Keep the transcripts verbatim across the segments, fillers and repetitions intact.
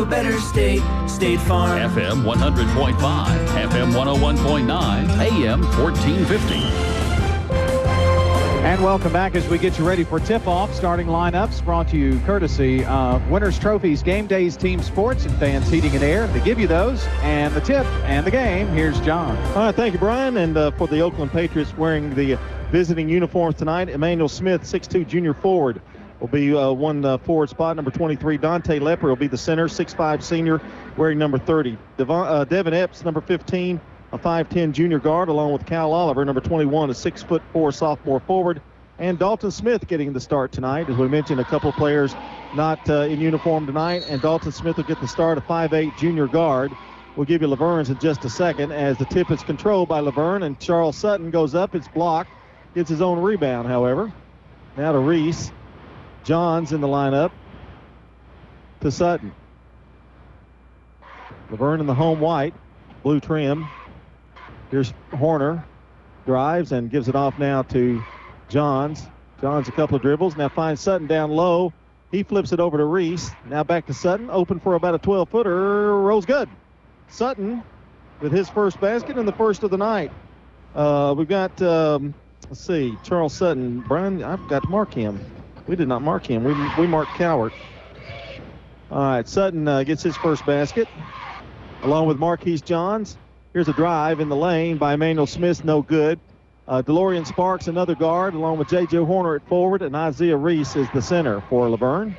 to a better state. State Farm. F M one hundred point five, F M one oh one point nine, A M fourteen fifty. And welcome back as we get you ready for tip-off. Starting lineups brought to you courtesy of Winners Trophies, Game Days, Team Sports, and Fans Heating and Air. They give you those. And the tip and the game, here's John. All right, thank you, Brian. And uh, for the Oakland Patriots wearing the visiting uniforms tonight, Emmanuel Smith, six two junior forward, will be uh, one uh, forward spot. Number twenty-three, Dante Lepper will be the center, six five senior, wearing number thirty. Devon, uh, Devin Epps, number fifteen, a five ten junior guard, along with Cal Oliver, number twenty-one, a six foot four sophomore forward. And Dalton Smith getting the start tonight. As we mentioned, a couple players not uh, in uniform tonight. And Dalton Smith will get the start, a five eight junior guard. We'll give you Laverne's in just a second as the tip is controlled by Laverne. And Charles Sutton goes up. It's blocked. Gets his own rebound, however. Now to Reese. Johns in the lineup to Sutton. Laverne in the home white, blue trim. Here's Horner. Drives and gives it off now to Johns. Johns a couple of dribbles. Now finds Sutton down low. He flips it over to Reese. Now back to Sutton. Open for about a twelve-footer. Rolls good. Sutton with his first basket and the first of the night. Uh, we've got, um, let's see, Charles Sutton. Brian, I've got to mark him. We did not mark him. We, we marked Cowart. All right, Sutton uh, gets his first basket along with Marquise Johns. Here's a drive in the lane by Emmanuel Smith. No good. Uh, DeLorean Sparks, another guard, along with J J. Horner at forward, and Isaiah Reese is the center for Laverne.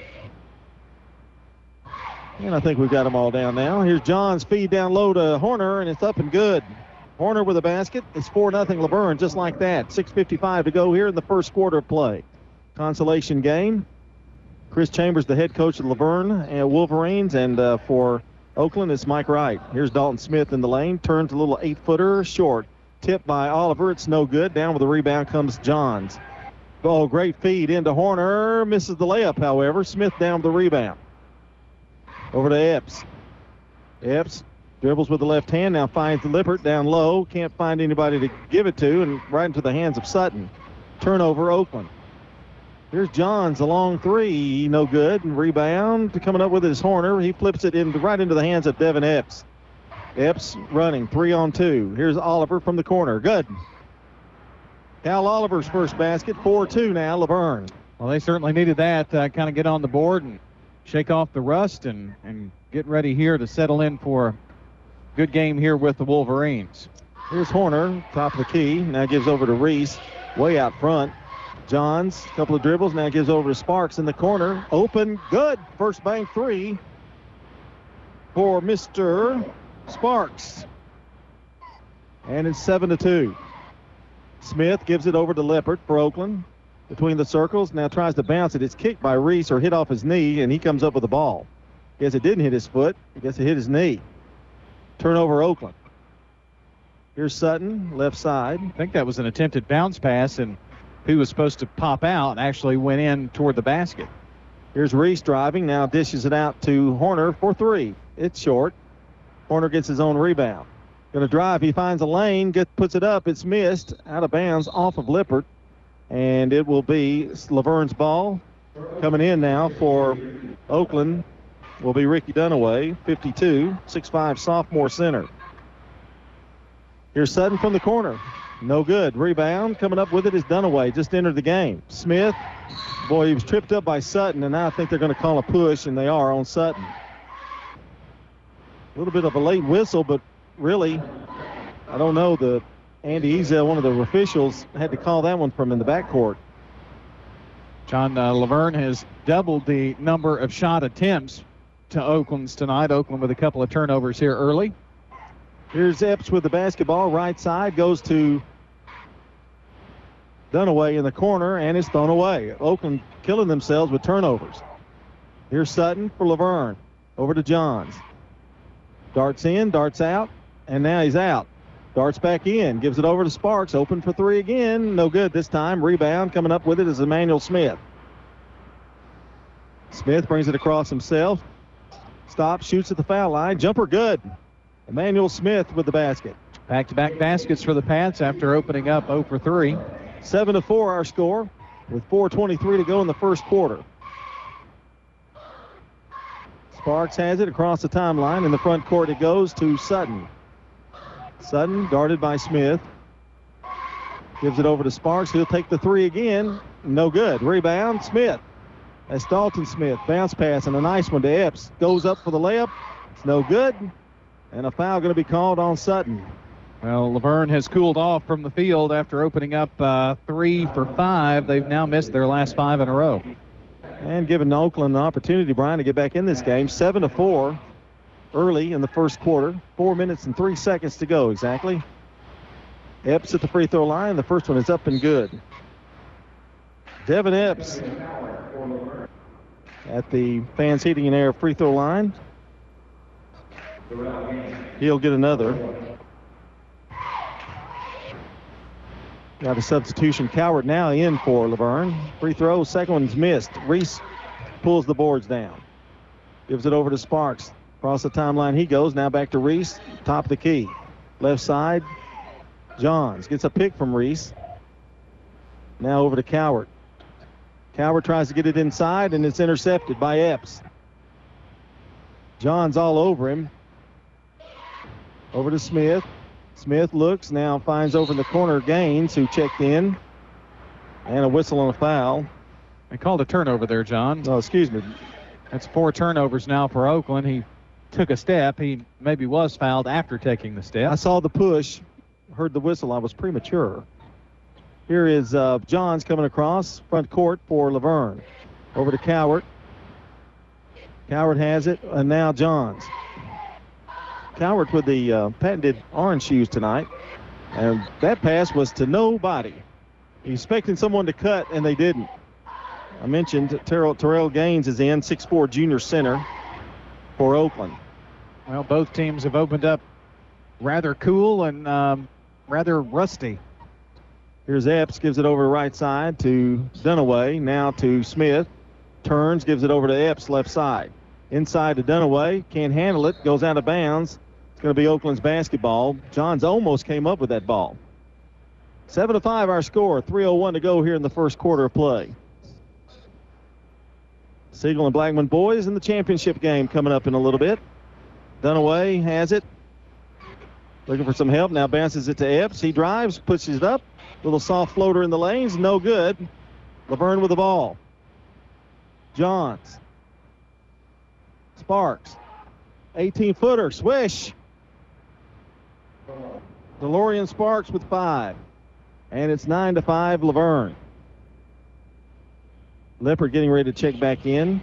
And I think we've got them all down now. Here's John's feed down low to Horner, and it's up and good. Horner with a basket. It's four nothing Laverne, just like that. six fifty-five to go here in the first quarter of play. Consolation game. Chris Chambers, the head coach of Laverne and Wolverines, and uh, for Oakland, it's Mike Wright. Here's Dalton Smith in the lane. Turns a little eight-footer short. Tipped by Oliver. It's no good. Down with the rebound comes Johns. Oh, great feed into Horner. Misses the layup, however. Smith down with the rebound. Over to Epps. Epps dribbles with the left hand. Now finds Lippert down low. Can't find anybody to give it to, and right into the hands of Sutton. Turnover, Oakland. Here's Johns, a long three. No good. And rebound. Coming up with his Horner. He flips it in right into the hands of Devin Epps. Epps running, three on two. Here's Oliver from the corner. Good. Cal Oliver's first basket, four two now, Laverne. Well, they certainly needed that, uh, kind of get on the board and shake off the rust and, and get ready here to settle in for a good game here with the Wolverines. Here's Horner, top of the key. Now gives over to Reese, way out front. Johns, a couple of dribbles. Now gives over to Sparks in the corner. Open, good. First bank three for Mister Sparks. And it's seven to two. Smith gives it over to Lippert for Oakland. Between the circles. Now tries to bounce it. It's kicked by Reese or hit off his knee, and he comes up with the ball. Guess it didn't hit his foot. I guess it hit his knee. Turnover, Oakland. Here's Sutton, left side. I think that was an attempted bounce pass, and who was supposed to pop out and actually went in toward the basket. Here's Reese driving. Now dishes it out to Horner for three. It's short. Horner gets his own rebound. Going to drive. He finds a lane, get, puts it up. It's missed. Out of bounds off of Lippert. And it will be Laverne's ball. Coming in now for Oakland will be Ricky Dunaway, fifty-two, six five sophomore center. Here's Sutton from the corner. No good. Rebound. Coming up with it is Dunaway. Just entered the game. Smith. Boy, he was tripped up by Sutton, and now I think they're going to call a push, and they are on Sutton. A little bit of a late whistle, but really, I don't know. The Andy Ezel, one of the officials, had to call that one from in the backcourt. John uh, Laverne has doubled the number of shot attempts to Oakland's tonight. Oakland with a couple of turnovers here early. Here's Epps with the basketball. Right side goes to Dunaway in the corner, and it's thrown away. Oakland killing themselves with turnovers. Here's Sutton for Laverne. Over to Johns. Darts in, darts out, and now he's out. Darts back in, gives it over to Sparks. Open for three again. No good this time. Rebound coming up with it is Emmanuel Smith. Smith brings it across himself. Stops, shoots at the foul line. Jumper good. Emmanuel Smith with the basket. Back-to-back baskets for the Pats after opening up zero for three. seven to four our score with four twenty-three to go in the first quarter. Sparks has it across the timeline. In the front court it goes to Sutton. Sutton guarded by Smith. Gives it over to Sparks. He'll take the three again. No good. Rebound, Smith. That's Dalton Smith. Bounce pass and a nice one to Epps. Goes up for the layup. It's no good. And a foul going to be called on Sutton. Well, Laverne has cooled off from the field after opening up uh, three for five. They've now missed their last five in a row. And giving Oakland an opportunity, Brian, to get back in this game. Seven to four early in the first quarter. Four minutes and three seconds to go exactly. Epps at the free throw line. The first one is up and good. Devin Epps at the Fans Heating and Air free throw line. He'll get another. Got a substitution. Coward now in for Laverne. Free throw, second one's missed. Reese pulls the boards down. Gives it over to Sparks. Across the timeline he goes. Now back to Reese. Top of the key. Left side. Johns gets a pick from Reese. Now over to Coward. Coward tries to get it inside, and it's intercepted by Epps. Johns all over him. Over to Smith. Smith looks, now finds over in the corner Gaines, who checked in. And a whistle on a foul. They called a turnover there, John. Oh, excuse me. That's four turnovers now for Oakland. He took a step. He maybe was fouled after taking the step. I saw the push, heard the whistle. I was premature. Here is uh, Johns coming across front court for Laverne. Over to Coward. Coward has it, and now Johns. Coward with the uh, patented orange shoes tonight. And that pass was to nobody. He's expecting someone to cut, and they didn't. I mentioned Terrell, Terrell Gaines is in, six four junior center for Oakland. Well, both teams have opened up rather cool and um, rather rusty. Here's Epps, gives it over right side to Dunaway, now to Smith. Turns, gives it over to Epps, left side. Inside to Dunaway, can't handle it, goes out of bounds. It's going to be Oakland's basketball. Johns almost came up with that ball. seven to five our score, three oh one to go here in the first quarter of play. Siegel and Blackman boys in the championship game coming up in a little bit. Dunaway has it. Looking for some help, now bounces it to Epps. He drives, pushes it up. Little soft floater in the lanes, no good. Laverne with the ball. Johns. Sparks. eighteen-footer, swish. DeLorean Sparks with five. And it's nine to five, Laverne. Lippert getting ready to check back in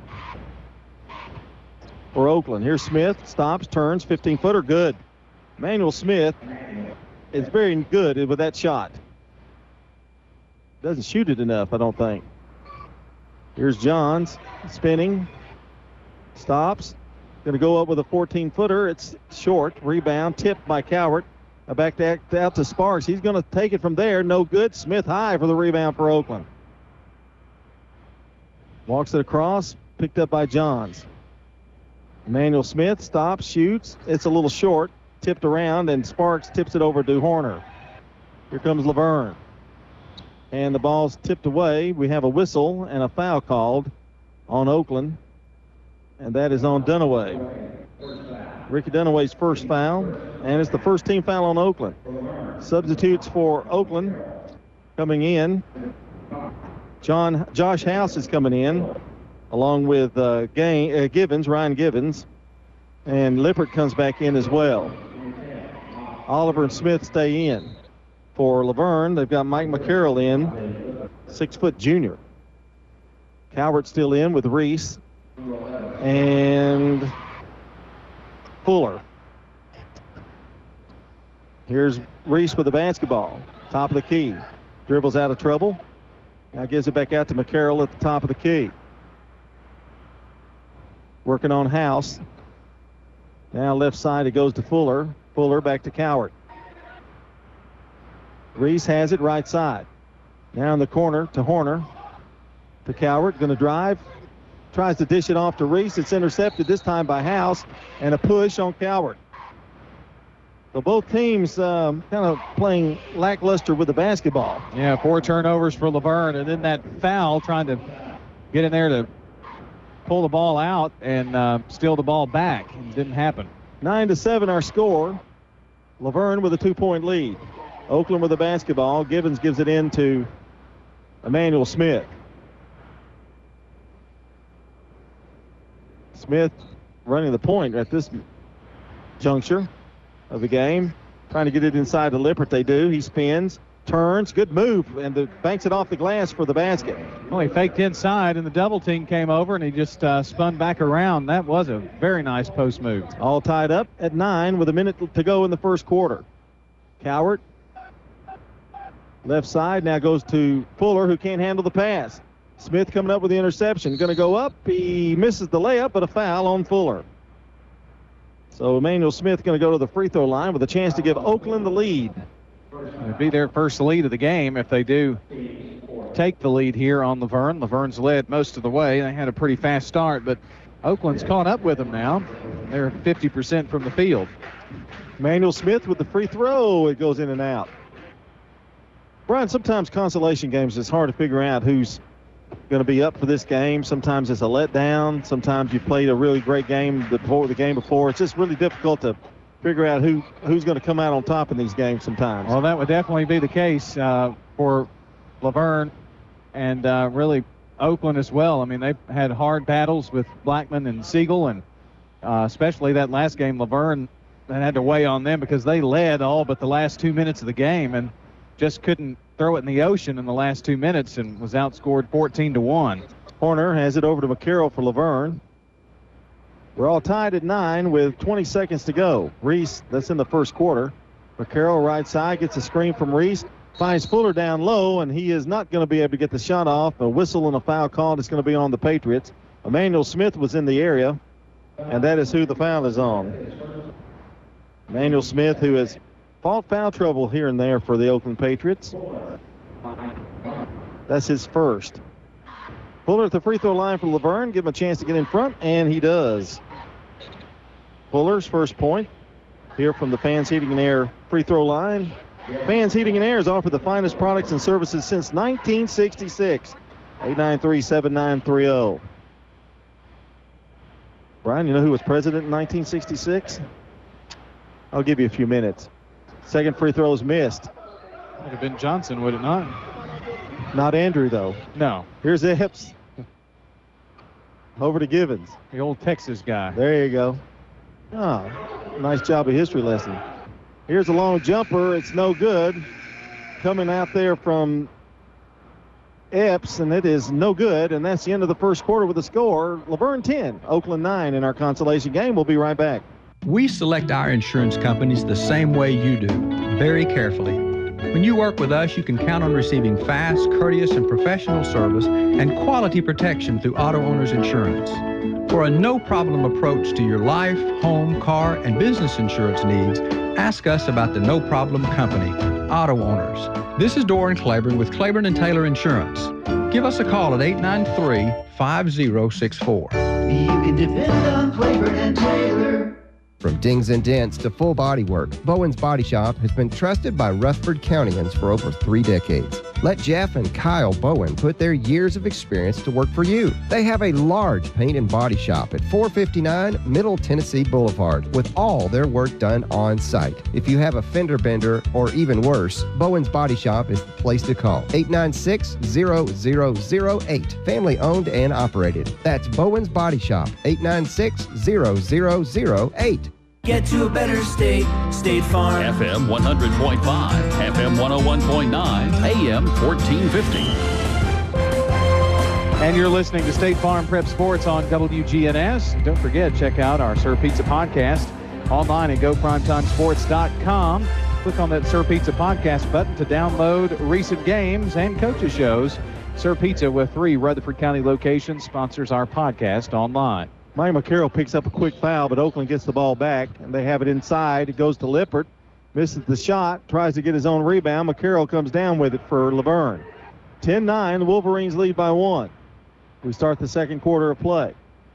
for Oakland. Here's Smith, stops, turns, fifteen-footer, good. Emmanuel Smith is very good with that shot. Doesn't shoot it enough, I don't think. Here's Johns, spinning, stops. Going to go up with a fourteen-footer. It's short. Rebound, tipped by Cowart. Back to, out to Sparks. He's going to take it from there. No good. Smith high for the rebound for Oakland. Walks it across, picked up by Johns. Emmanuel Smith stops, shoots. It's a little short. Tipped around, and Sparks tips it over to Horner. Here comes Laverne. And the ball's tipped away. We have a whistle and a foul called on Oakland. And that is on Dunaway. Ricky Dunaway's first foul. And it's the first team foul on Oakland. Substitutes for Oakland coming in. John Josh House is coming in, along with uh, Gain, uh, Givens, Ryan Givens. And Lippert comes back in as well. Oliver and Smith stay in. For Laverne, they've got Mike McCarroll in, six-foot junior. Cowart still in with Reese and Fuller. Here's Reese with the basketball, top of the key. Dribbles out of trouble. Now gives it back out to McCarroll at the top of the key. Working on House. Now left side, it goes to Fuller. Fuller back to Cowart. Reese has it right side. Now in the corner to Horner. To Cowart, going to drive. Tries to dish it off to Reese. It's intercepted this time by House. And a push on Cowart. So both teams um, kind of playing lackluster with the basketball. Yeah, four turnovers for Laverne. And then that foul trying to get in there to pull the ball out and uh, steal the ball back. It didn't happen. Nine to seven our score. Laverne with a two-point lead. Oakland with the basketball. Gibbons gives it in to Emmanuel Smith. Smith running the point at this juncture of the game. Trying to get it inside to Lippert. They do. He spins, turns, good move, and the, banks it off the glass for the basket. Well, he faked inside, and the double team came over, and he just uh, spun back around. That was a very nice post move. All tied up at nine with a minute to go in the first quarter. Cowart, left side, now goes to Fuller, who can't handle the pass. Smith coming up with the interception. Going to go up. He misses the layup, but a foul on Fuller. So Emmanuel Smith going to go to the free throw line with a chance to give Oakland the lead. It'd be their first lead of the game if they do take the lead here on Laverne. Laverne's led most of the way. They had a pretty fast start, but Oakland's caught up with them now. They're fifty percent from the field. Emmanuel Smith with the free throw. It goes in and out. Brian, sometimes consolation games, it's hard to figure out who's going to be up for this game. Sometimes it's a letdown. Sometimes you've played a really great game before the game before. It's just really difficult to figure out who who's going to come out on top in these games sometimes. Well, that would definitely be the case uh, for Laverne and uh, really Oakland as well. I mean, they've had hard battles with Blackman and Siegel, and uh, especially that last game, Laverne had to weigh on them because they led all but the last two minutes of the game and just couldn't throw it in the ocean in the last two minutes and was outscored fourteen to one. Horner has it over to McCarroll for Laverne. We're all tied at nine with twenty seconds to go. Reese, that's in the first quarter. McCarroll right side gets a screen from Reese, finds Fuller down low, and he is not going to be able to get the shot off. A whistle and a foul called. It's going to be on the Patriots. Emmanuel Smith was in the area, and that is who the foul is on. Emmanuel Smith, who has fought foul trouble here and there for the Oakland Patriots. That's his first. Fuller at the free throw line for Laverne. Give him a chance to get in front, and he does. Fuller's first point here from the Fans Heating and Air free throw line. Fans Heating and Air has offered the finest products and services since nineteen sixty-six. eight nine three, seven nine three zero. Brian, you know who was president in nineteen sixty-six? I'll give you a few minutes. Second free throw is missed. Would have been Johnson, would it not? Not Andrew, though. No. Here's Epps. Over to Givens. The old Texas guy. There you go. Oh, nice job of history lesson. Here's a long jumper. It's no good. Coming out there from Epps, and it is no good. And that's the end of the first quarter with the score. Laverne ten, Oakland nine in our consolation game. We'll be right back. We select our insurance companies the same way you do, very carefully. When you work with us, you can count on receiving fast, courteous, and professional service and quality protection through Auto Owners Insurance. For a no-problem approach to your life, home, car, and business insurance needs, ask us about the No Problem Company, Auto Owners. This is Doran Claiborne with Claiborne and Taylor Insurance. Give us a call at eight nine three, five zero six four. You can depend on Claiborne and Taylor. From dings and dents to full body work, Bowen's Body Shop has been trusted by Rutherford Countyans for over three decades. Let Jeff and Kyle Bowen put their years of experience to work for you. They have a large paint and body shop at four fifty-nine Middle Tennessee Boulevard with all their work done on site. If you have a fender bender or even worse, Bowen's Body Shop is the place to call. eight nine six, zero zero zero eight. Family owned and operated. That's Bowen's Body Shop. eight nine six, zero zero zero eight. Get to a better state, State Farm. F M one hundred point five, F M one oh one point nine, A M fourteen fifty. And you're listening to State Farm Prep Sports on W G N S. Don't forget, check out our Sir Pizza podcast online at go primetime sports dot com. Click on that Sir Pizza podcast button to download recent games and coaches shows. Sir Pizza, with three Rutherford County locations, sponsors our podcast online. Mike McCarroll picks up a quick foul, but Oakland gets the ball back, and they have it inside. It goes to Lippert, misses the shot, tries to get his own rebound. McCarroll comes down with it for Laverne. ten nine, the Wolverines lead by one. We start the second quarter of play.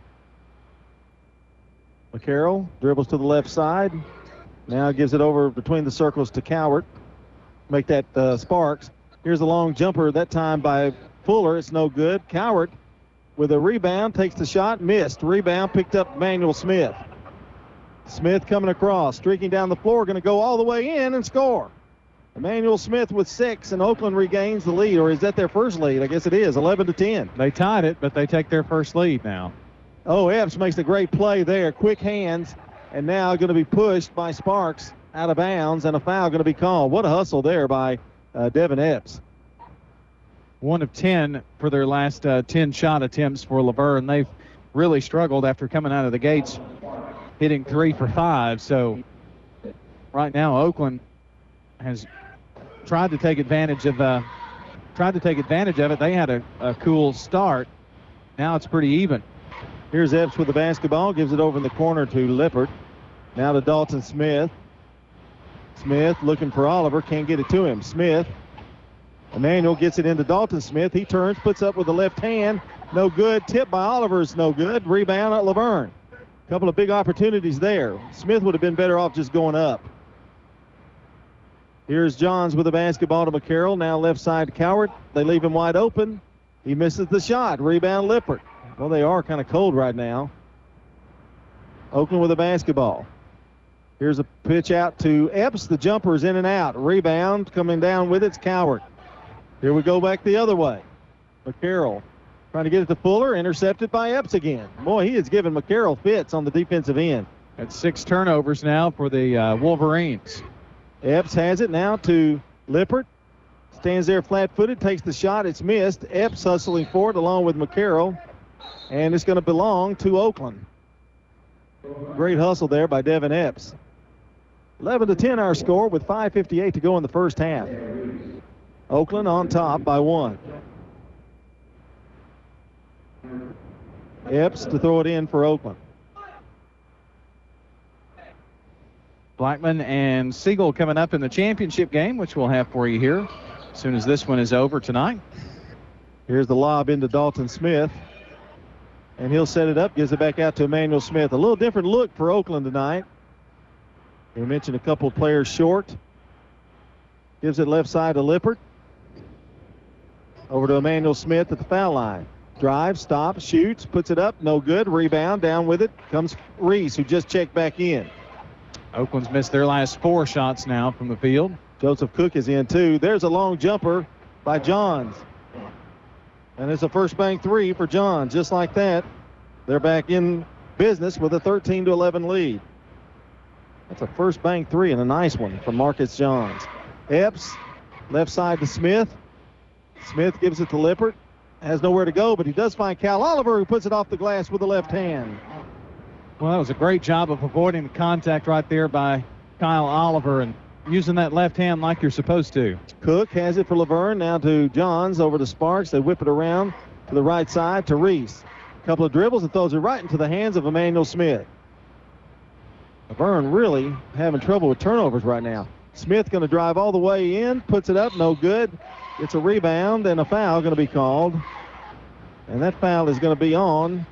McCarroll dribbles to the left side. Now gives it over between the circles to Cowart. Make that uh, Sparks. Here's a long jumper, that time by Fuller. It's no good. Cowart with a rebound, takes the shot, missed. Rebound picked up Emmanuel Smith. Smith coming across, streaking down the floor, going to go all the way in and score. Emmanuel Smith with six, and Oakland regains the lead, or is that their first lead? I guess it is, eleven to ten. They tied it, but they take their first lead now. Oh, Epps makes a great play there. Quick hands, and now going to be pushed by Sparks out of bounds, and a foul going to be called. What a hustle there by uh, Devin Epps. One of ten for their last uh, ten shot attempts for Laverne. They've really struggled after coming out of the gates, hitting three for five. So right now, Oakland has tried to take advantage of uh, tried to take advantage of it. They had a, a cool start. Now it's pretty even. Here's Epps with the basketball, gives it over in the corner to Lippert. Now to Dalton Smith. Smith looking for Oliver, can't get it to him. Smith. Emmanuel gets it into Dalton Smith. He turns, puts up with the left hand. No good. Tip by Oliver is no good. Rebound at Laverne. A couple of big opportunities there. Smith would have been better off just going up. Here's Johns with the basketball to McCarroll. Now left side to Coward. They leave him wide open. He misses the shot. Rebound Lippert. Well, they are kind of cold right now. Oakland with the basketball. Here's a pitch out to Epps. The jumper is in and out. Rebound coming down with it's Coward. Here we go back the other way. McCarroll trying to get it to Fuller. Intercepted by Epps again. Boy, he is giving McCarroll fits on the defensive end. That's six turnovers now for the uh, Wolverines. Epps has it now to Lippert. Stands there flat-footed, takes the shot. It's missed. Epps hustling for it along with McCarroll. And it's going to belong to Oakland. Great hustle there by Devin Epps. eleven to ten our score with five fifty-eight to go in the first half. Oakland on top by one. Epps to throw it in for Oakland. Blackman and Siegel coming up in the championship game, which we'll have for you here as soon as this one is over tonight. Here's the lob into Dalton Smith. And he'll set it up, gives it back out to Emmanuel Smith. A little different look for Oakland tonight. We mentioned a couple of players short. Gives it left side to Lippert. Over to Emmanuel Smith at the foul line. Drives, stops, shoots, puts it up, no good. Rebound, down with it comes Reese, who just checked back in. Oakland's missed their last four shots now from the field. Joseph Cook is in too. There's a long jumper by Johns. And it's a first bank three for Johns. Just like that, they're back in business with a thirteen to eleven lead. That's a first bank three and a nice one from Marcus Johns. Epps, left side to Smith. Smith gives it to Lippert. Has nowhere to go, but he does find Cal Oliver, who puts it off the glass with the left hand. Well, that was a great job of avoiding the contact right there by Kyle Oliver and using that left hand like you're supposed to. Cook has it for Laverne. Now to Johns, over to Sparks. They whip it around to the right side to Reese. A couple of dribbles and throws it right into the hands of Emmanuel Smith. Laverne really having trouble with turnovers right now. Smith going to drive all the way in, puts it up, no good. It's a rebound and a foul going to be called. And that foul is going to be on.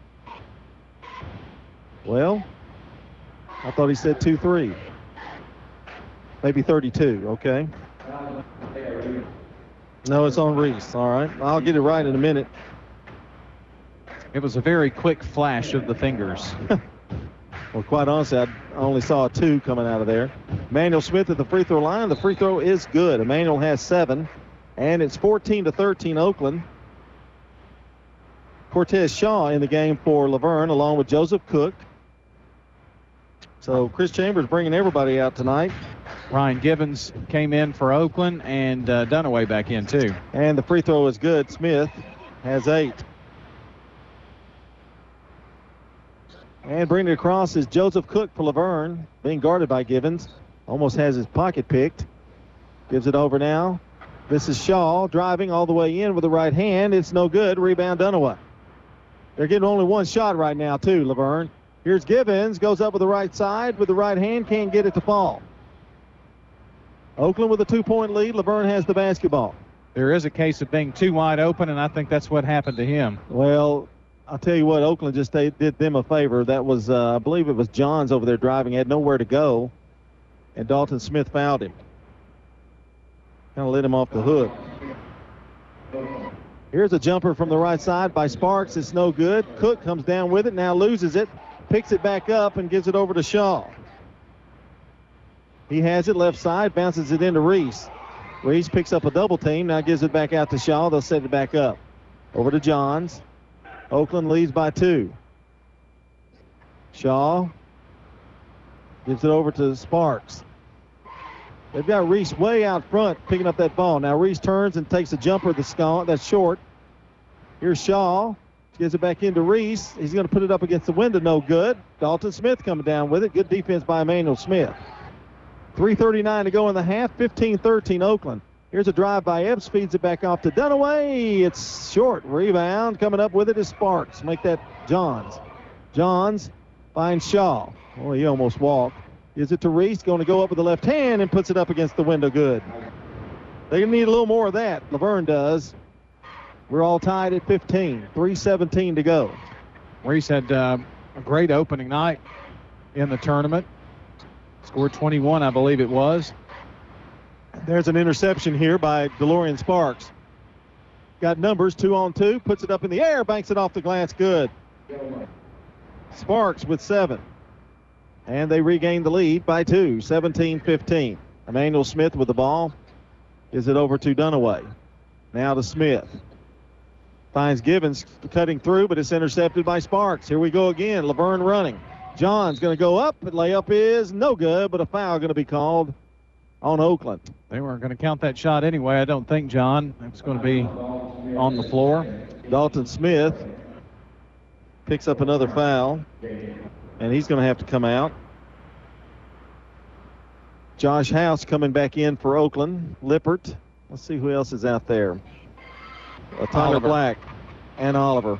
Well, I thought he said two three. Maybe thirty-two, okay. No, it's on Reese, all right. I'll get it right in a minute. It was a very quick flash of the fingers. Well, quite honestly, I only saw a two coming out of there. Emmanuel Smith at the free throw line. The free throw is good. Emmanuel has seven, and it's fourteen to thirteen Oakland. Cortez Shaw in the game for Laverne, along with Joseph Cook. So Chris Chambers bringing everybody out tonight. Ryan Gibbons came in for Oakland, and uh, Dunaway back in too. And the free throw is good. Smith has eight. And bringing it across is Joseph Cook for Laverne, being guarded by Gibbons. Almost has his pocket picked. Gives it over now. This is Shaw driving all the way in with the right hand. It's no good. Rebound Dunaway. They're getting only one shot right now too, Laverne. Here's Gibbons, goes up with the right side with the right hand, can't get it to fall. Oakland with a two-point lead. Laverne has the basketball. There is a case of being too wide open, and I think that's what happened to him. Well, I'll tell you what, Oakland just did them a favor. That was, uh, I believe it was Johns over there driving, had nowhere to go, and Dalton Smith fouled him. Kind of let him off the hook. Here's a jumper from the right side by Sparks. It's no good. Cook comes down with it, now loses it, picks it back up and gives it over to Shaw. He has it left side, bounces it into Reese. Reese picks up a double team, now gives it back out to Shaw. They'll set it back up. Over to Johns. Oakland leads by two. Shaw gives it over to Sparks. They've got Reese way out front picking up that ball. Now Reese turns and takes a jumper that's, gone, that's short. Here's Shaw. Gives it back into Reese. He's going to put it up against the window. No good. Dalton Smith coming down with it. Good defense by Emmanuel Smith. three thirty-nine to go in the half. fifteen thirteen Oakland. Here's a drive by Epps. Feeds it back off to Dunaway. It's short. Rebound. Coming up with it is Sparks. Make that Johns. Johns finds Shaw. Oh, he almost walked. Gives it to Reese. Going to go up with the left hand and puts it up against the window. Good. They need a little more of that. Laverne does. We're all tied at fifteen. three seventeen to go. Reese had uh, a great opening night in the tournament. Scored twenty-one, I believe it was. There's an interception here by DeLorean Sparks. Got numbers, two on two. Puts it up in the air, banks it off the glass. Good. Sparks with seven. And they regain the lead by two, seventeen fifteen. Emmanuel Smith with the ball. Gives it over to Dunaway. Now to Smith. Finds Gibbons cutting through, but it's intercepted by Sparks. Here we go again. Laverne running. John's going to go up, but layup is no good, but a foul going to be called on Oakland. They weren't going to count that shot anyway, I don't think, John. It's going to be on the floor. Dalton Smith picks up another foul, and he's going to have to come out. Josh House coming back in for Oakland. Lippert. Let's see who else is out there. Uh, Tyler Oliver. Black and Oliver.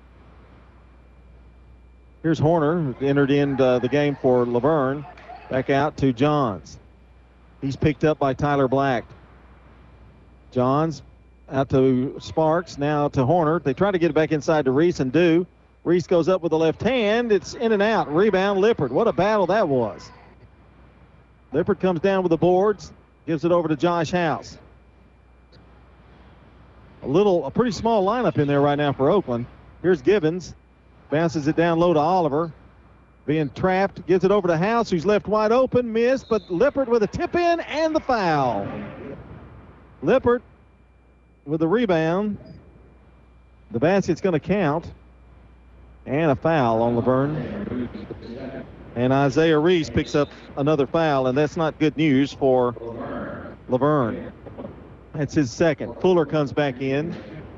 Here's Horner, who entered in uh, the game for Laverne. Back out to Johns. He's picked up by Tyler Black. Johns out to Sparks, now to Horner. They try to get it back inside to Reese and do. Reese goes up with the left hand. It's in and out. Rebound, Lippert. What a battle that was. Lippert comes down with the boards, gives it over to Josh House. A little, a pretty small lineup in there right now for Oakland. Here's Gibbons. Bounces it down low to Oliver. Being trapped, gives it over to House, who's left wide open, missed, but Lippert with a tip in and the foul. Lippert with the rebound. The basket's going to count. And a foul on Laverne. And Isaiah Reese picks up another foul, and that's not good news for Laverne. That's his second. Fuller comes back in.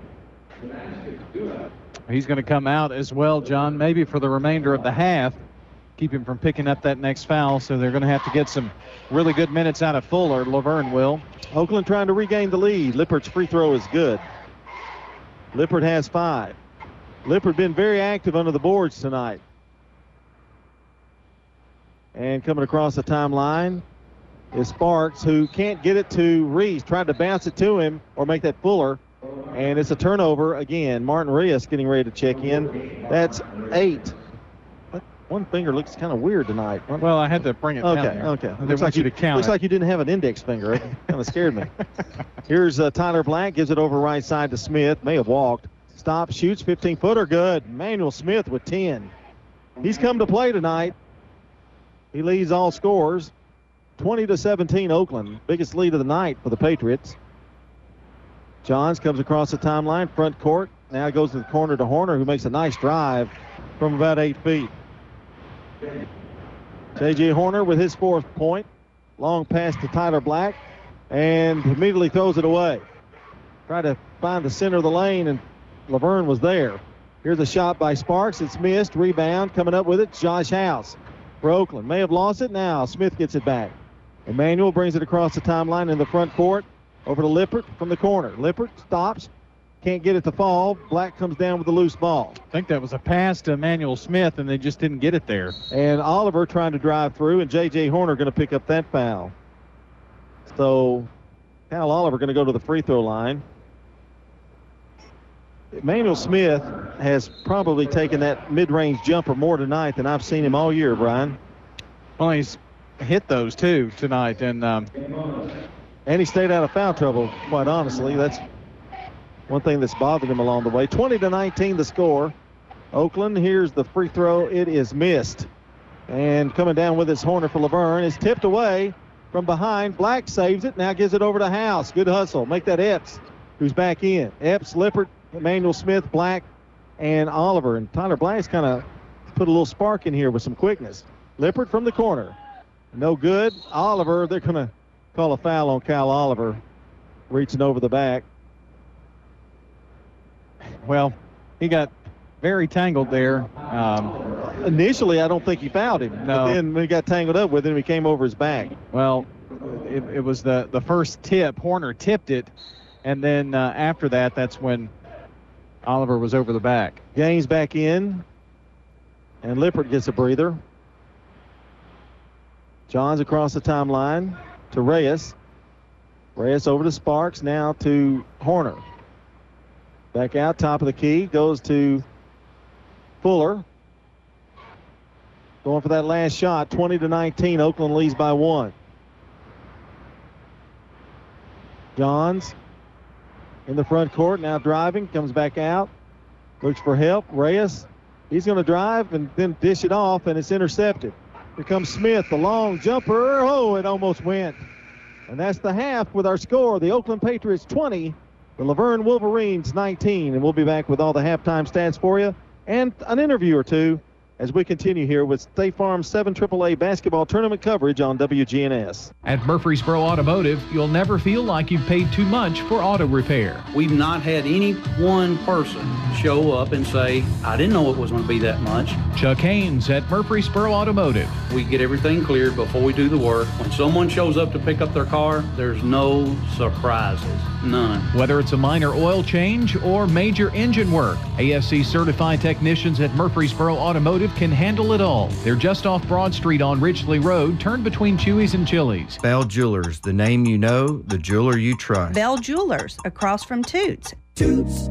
He's going to come out as well, John, maybe for the remainder of the half. Keep him from picking up that next foul, so they're going to have to get some really good minutes out of Fuller. Laverne will. Oakland trying to regain the lead. Lippert's free throw is good. Lippert has five. Lippert been very active under the boards tonight. And coming across the timeline is Sparks, who can't get it to Reese. Tried to bounce it to him or make that Fuller. And it's a turnover again. Martin Reyes getting ready to check in. That's eight. That one finger looks kind of weird tonight. Well, I had to bring it okay, down there. Okay, They looks want like you to count Looks it. like you didn't have an index finger. It kind of scared me. Here's uh, Tyler Black. Gives it over right side to Smith. May have walked. Stops, shoots, fifteen-footer. Good. Manuel Smith with ten. He's come to play tonight. He leads all scores. twenty to seventeen Oakland. Biggest lead of the night for the Patriots. Johns comes across the timeline, front court. Now goes to the corner to Horner, who makes a nice drive from about eight feet. J J Horner with his fourth point. Long pass to Tyler Black, and immediately throws it away. Try to find the center of the lane, and Laverne was there. Here's a shot by Sparks. It's missed. Rebound coming up with it. Josh House for Oakland. May have lost it. Now Smith gets it back. Emmanuel brings it across the timeline in the front court. Over to Lippert from the corner. Lippert stops. Can't get it to fall. Black comes down with the loose ball. I think that was a pass to Emmanuel Smith, and they just didn't get it there. And Oliver trying to drive through, and J J Horner going to pick up that foul. So Cal Oliver going to go to the free throw line. Emmanuel Smith has probably taken that mid-range jumper more tonight than I've seen him all year, Brian. Well, he's hit those too tonight, and um, And he stayed out of foul trouble, quite honestly. That's one thing that's bothered him along the way. twenty to nineteen the score. Oakland, here's the free throw. It is missed. And coming down with his Horner for Laverne is tipped away from behind. Black saves it, now gives it over to House. Good hustle. Make that Epps, who's back in. Epps, Lippert, Emmanuel Smith, Black, and Oliver. And Tyler Black's kind of put a little spark in here with some quickness. Lippert from the corner. No good. Oliver, they're going to call a foul on Kyle Oliver, reaching over the back. Well, he got very tangled there. Um, Initially, I don't think he fouled him. No. But then when he got tangled up with him, he came over his back. Well, it, it was the, the first tip. Horner tipped it, and then uh, after that, that's when Oliver was over the back. Gaines back in, and Lippert gets a breather. Johns across the timeline to Reyes. Reyes over to Sparks, now to Horner. Back out, top of the key, goes to Fuller. Going for that last shot, twenty to nineteen. Oakland leads by one. Johns in the front court, now driving, comes back out, looks for help. Reyes, he's going to drive and then dish it off, and it's intercepted. Here comes Smith, the long jumper. Oh, it almost went. And that's the half with our score. The Oakland Patriots twenty, the Laverne Wolverines nineteen. And we'll be back with all the halftime stats for you and an interview or two as we continue here with State Farm seven triple A basketball tournament coverage on W G N S. At Murfreesboro Automotive, you'll never feel like you've paid too much for auto repair. We've not had any one person show up and say, I didn't know it was going to be that much. Chuck Haynes at Murfreesboro Automotive. We get everything cleared before we do the work. When someone shows up to pick up their car, there's no surprises. None. Whether it's a minor oil change or major engine work, A S C certified technicians at Murfreesboro Automotive can handle it all. They're just off Broad Street on Ridgely Road, turned between Chewy's and Chili's. Bell Jewelers, the name you know, the jeweler you trust. Bell Jewelers, across from Toots. Toots.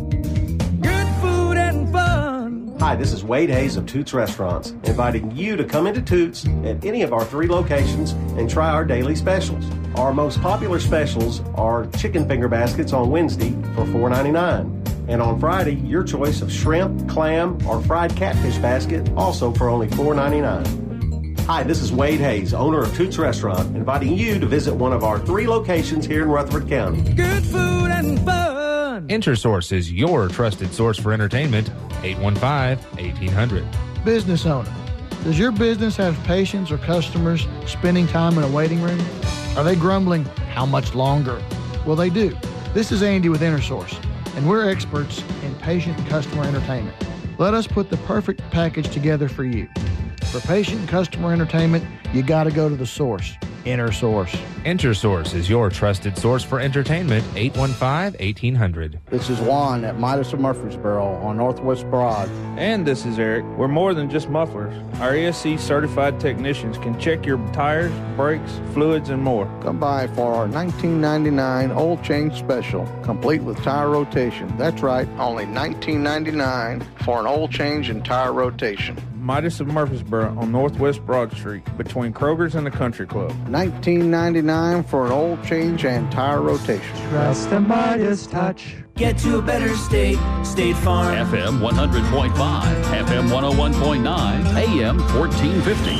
Good food and fun. Hi, this is Wade Hayes of Toots Restaurants, inviting you to come into Toots at any of our three locations and try our daily specials. Our most popular specials are chicken finger baskets on Wednesday for four ninety-nine. And on Friday, your choice of shrimp, clam, or fried catfish basket, also for only four ninety-nine. Hi, this is Wade Hayes, owner of Toots Restaurant, inviting you to visit one of our three locations here in Rutherford County. Good food and fun. InterSource is your trusted source for entertainment. eight one five, eighteen hundred. Business owner, does your business have patients or customers spending time in a waiting room? Are they grumbling, how much longer? Well, they do. This is Andy with InterSource, and we're experts in patient and customer entertainment. Let us put the perfect package together for you. For patient and customer entertainment, you got to go to the source, InterSource. InterSource is your trusted source for entertainment. eight one five, eighteen hundred. This is Juan at Midas of Murfreesboro on Northwest Broad. And this is Eric. We're more than just mufflers. Our A S C certified technicians can check your tires, brakes, fluids, and more. Come by for our nineteen ninety-nine oil change special, complete with tire rotation. That's right, only nineteen ninety-nine for an oil change and tire rotation. Midas of Murfreesboro on Northwest Broad Street, between Kroger's and the Country Club. nineteen ninety-nine for an oil change and tire rotation. Trust the Midas touch. Get to a better state, State Farm. F M one hundred point five, F M one oh one point nine, A M fourteen fifty.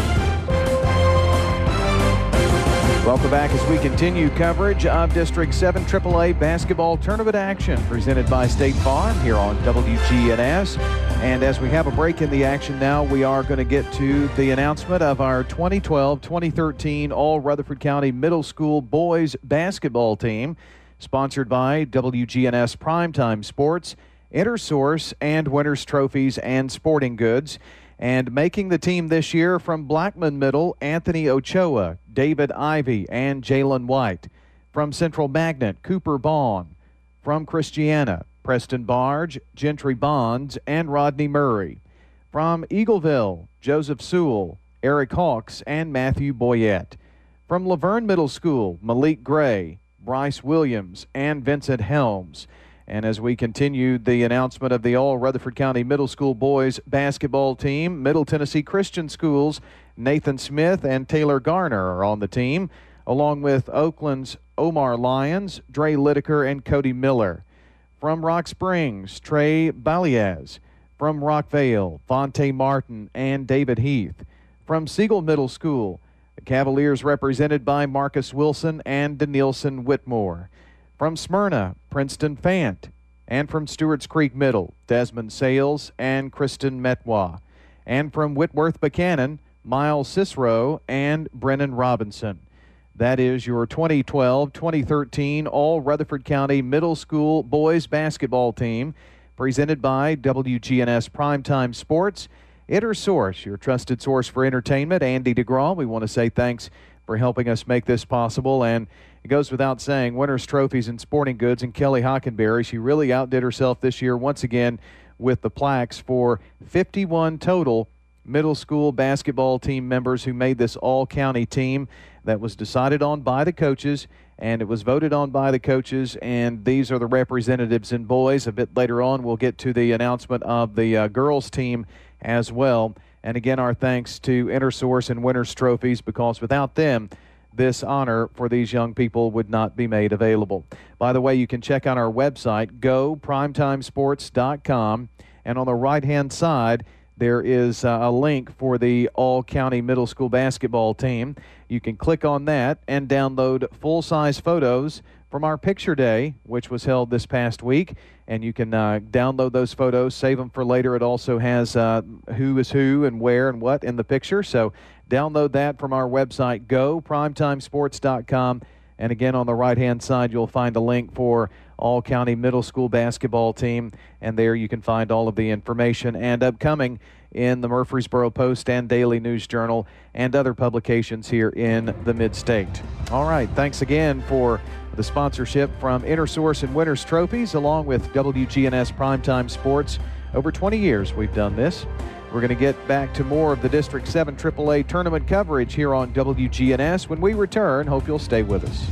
Welcome back as we continue coverage of District seven triple A basketball tournament action presented by State Farm here on W G N S. And as we have a break in the action now, we are going to get to the announcement of our twenty twelve twenty thirteen All Rutherford County Middle School Boys Basketball Team, sponsored by W G N S Primetime Sports, InterSource, and Winners Trophies and Sporting Goods. And making the team this year from Blackman Middle, Anthony Ochoa, David Ivey, and Jalen White. From Central Magnet, Cooper Bond. From Christiana, Preston Barge, Gentry Bonds, and Rodney Murray. From Eagleville, Joseph Sewell, Eric Hawks, and Matthew Boyette. From Laverne Middle School, Malik Gray, Bryce Williams, and Vincent Helms. And as we continue the announcement of the All Rutherford County Middle School Boys Basketball Team, Middle Tennessee Christian Schools, Nathan Smith and Taylor Garner are on the team, along with Oakland's Omar Lyons, Dre Lideker, and Cody Miller. From Rock Springs, Trey Baliaz. From Rockvale, Vontae Martin and David Heath. From Siegel Middle School, the Cavaliers represented by Marcus Wilson and Denilson Whitmore. From Smyrna, Princeton Fant. And from Stewart's Creek Middle, Desmond Sales and Kristen Metwa. And from Whitworth Buchanan, Miles Cicero and Brennan Robinson. That is your twenty twelve twenty thirteen All Rutherford County Middle School Boys Basketball Team, presented by W G N S Primetime Sports. InterSource, your trusted source for entertainment. Andy DeGraw, we want to say thanks for helping us make this possible. And it goes without saying, winners' trophies and sporting goods, and Kelly Hockenberry, she really outdid herself this year once again with the plaques for fifty-one total middle school basketball team members who made this all-county team that was decided on by the coaches, and it was voted on by the coaches, and these are the representatives in boys. A bit later on, we'll get to the announcement of the uh, girls team as well. And again, our thanks to InterSource and Winners Trophies, because without them, this honor for these young people would not be made available. By the way, you can check out our website, go primetimesports dot com, and on the right-hand side, there is uh, a link for the all-county middle school basketball team. You can click on that and download full-size photos from our picture day, which was held this past week. And you can uh, download those photos, save them for later. It also has uh, who is who and where and what in the picture. So download that from our website, go primetimesports dot com. And again, on the right-hand side, you'll find a link for all-county middle school basketball team. And there you can find all of the information and upcoming in the Murfreesboro Post and Daily News Journal and other publications here in the Mid-State. All right, thanks again for the sponsorship from InterSource and Winners Trophies, along with W G N S Primetime Sports. Over twenty years we've done this. We're going to get back to more of the District seven triple A tournament coverage here on W G N S when we return. Hope you'll stay with us.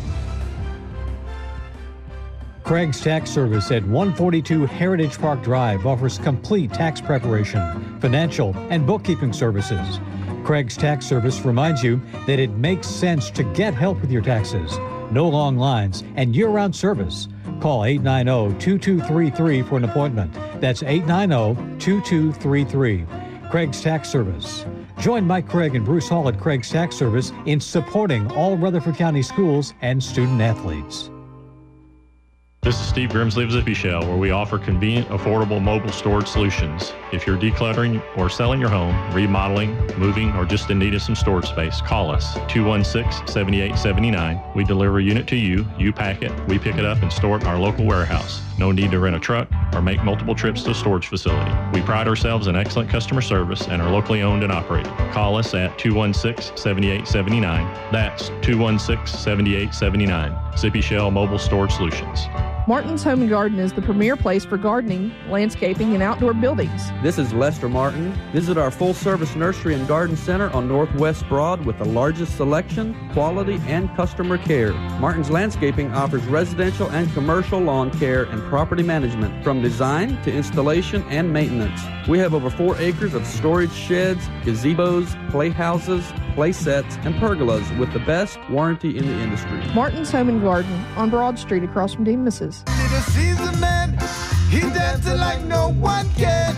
Craig's Tax Service at one forty-two Heritage Park Drive offers complete tax preparation, financial, and bookkeeping services. Craig's Tax Service reminds you that it makes sense to get help with your taxes. No long lines and year-round service. Call eight nine zero, two two three three for an appointment. That's eight nine zero, two two three three. Craig's Tax Service. Join Mike Craig and Bruce Hall at Craig's Tax Service in supporting all Rutherford County schools and student athletes. This is Steve Grimsley of Zippy Shell, where we offer convenient, affordable mobile storage solutions. If you're decluttering or selling your home, remodeling, moving, or just in need of some storage space, call us, two one six, seven eight seven nine. We deliver a unit to you, you pack it, we pick it up and store it in our local warehouse. No need to rent a truck or make multiple trips to a storage facility. We pride ourselves in excellent customer service and are locally owned and operated. Call us at two one six, seven eight seven nine. That's two one six, seven eight seven nine. Zippy Shell Mobile Storage Solutions. Martin's Home and Garden is the premier place for gardening, landscaping, and outdoor buildings. This is Lester Martin. Visit our full-service nursery and garden center on Northwest Broad with the largest selection, quality, and customer care. Martin's Landscaping offers residential and commercial lawn care and property management, from design to installation and maintenance. We have over four acres of storage sheds, gazebos, playhouses, play sets, and pergolas with the best warranty in the industry. Martin's Home and Garden on Broad Street across from Dean Missus Little Caesar man, he dancing like no one can.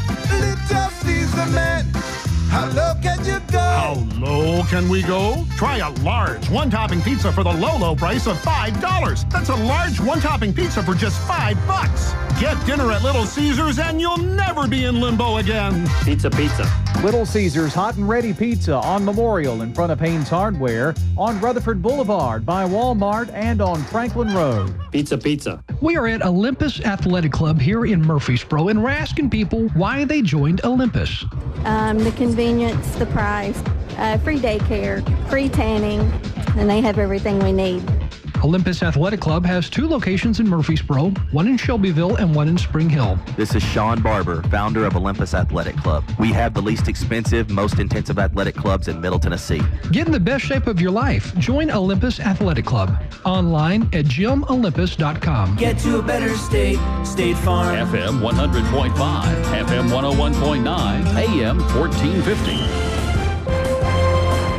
Little Caesar man, how low can you go? How low can we go? Try a large one-topping pizza for the low, low price of five dollars. That's a large one-topping pizza for just five bucks. Get dinner at Little Caesars and you'll never be in limbo again. Pizza, pizza. Little Caesars Hot and Ready Pizza on Memorial in front of Haynes Hardware, on Rutherford Boulevard by Walmart, and on Franklin Road. Pizza, pizza. We are at Olympus Athletic Club here in Murfreesboro, and we're asking people why they joined Olympus. Um, the convenience, the price, uh, free daycare, free tanning, and they have everything we need. Olympus Athletic Club has two locations in Murfreesboro, one in Shelbyville and one in Spring Hill. This is Sean Barber, founder of Olympus Athletic Club. We have the least expensive, most intensive athletic clubs in Middle Tennessee. Get in the best shape of your life. Join Olympus Athletic Club. Online at gym olympus dot com. Get to a better state, State Farm. F M one hundred point five, F M one oh one point nine, A M fourteen fifty.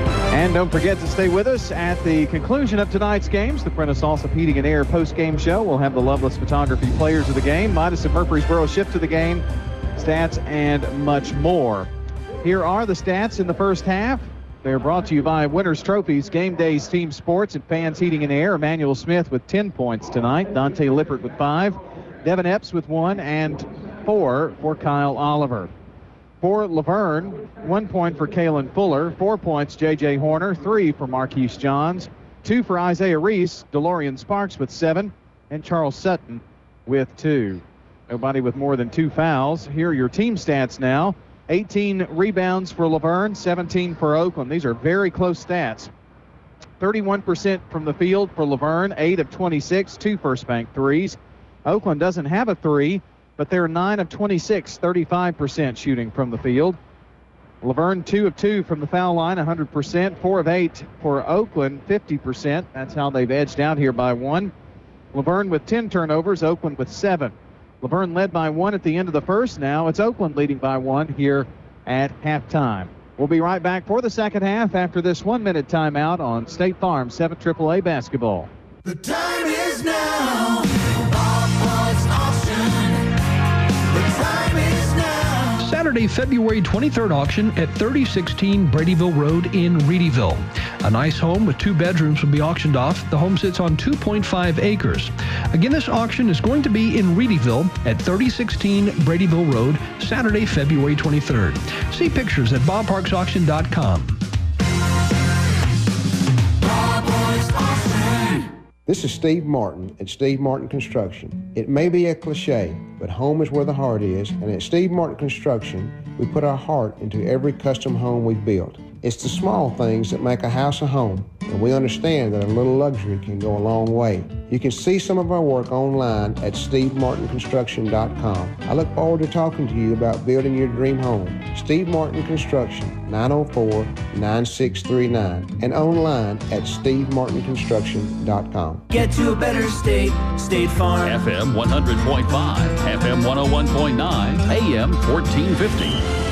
And don't forget to stay with us at the conclusion of tonight's games. The Prentice Alsop Heating and Air post-game show. We'll have the Loveless Photography players of the game, Midas and Murfreesboro shift to the game, stats, and much more. Here are the stats in the first half. They're brought to you by Winners Trophies, Game Days Team Sports, and Fans Heating and Air. Emmanuel Smith with ten points tonight. Dante Lippert with five. Devin Epps with one, and four for Kyle Oliver. For Laverne, one point for Kalen Fuller, four points J J Horner, three for Marquise Johns, two for Isaiah Reese, DeLorean Sparks with seven, and Charles Sutton with two. Nobody with more than two fouls. Here are your team stats now. eighteen rebounds for Laverne, seventeen for Oakland. These are very close stats. thirty-one percent from the field for Laverne, eight of twenty-six, two first bank threes. Oakland doesn't have a three, but they're nine of twenty-six, thirty-five percent shooting from the field. Laverne, two of two from the foul line, one hundred percent. four of eight for Oakland, fifty percent. That's how they've edged out here by one. Laverne with ten turnovers, Oakland with seven. Laverne led by one at the end of the first. Now it's Oakland leading by one here at halftime. We'll be right back for the second half after this one-minute timeout on State Farm seven triple A basketball. The time is now. Bob Boyd's Auction. The time is now. Saturday, February twenty-third auction at thirty sixteen Bradyville Road in Reedyville. A nice home with two bedrooms will be auctioned off. The home sits on two point five acres. Again, this auction is going to be in Reedyville at thirty sixteen Bradyville Road, Saturday, February twenty-third. See pictures at bob parks auction dot com. This is Steve Martin at Steve Martin Construction. It may be a cliche, but home is where the heart is, and at Steve Martin Construction, we put our heart into every custom home we've built. It's the small things that make a house a home, and we understand that a little luxury can go a long way. You can see some of our work online at steve martin construction dot com. I look forward to talking to you about building your dream home. Steve Martin Construction, nine oh four, nine six three nine, and online at steve martin construction dot com. Get to a better state, State Farm. F M one hundred point five, F M one oh one point nine, A M fourteen fifty.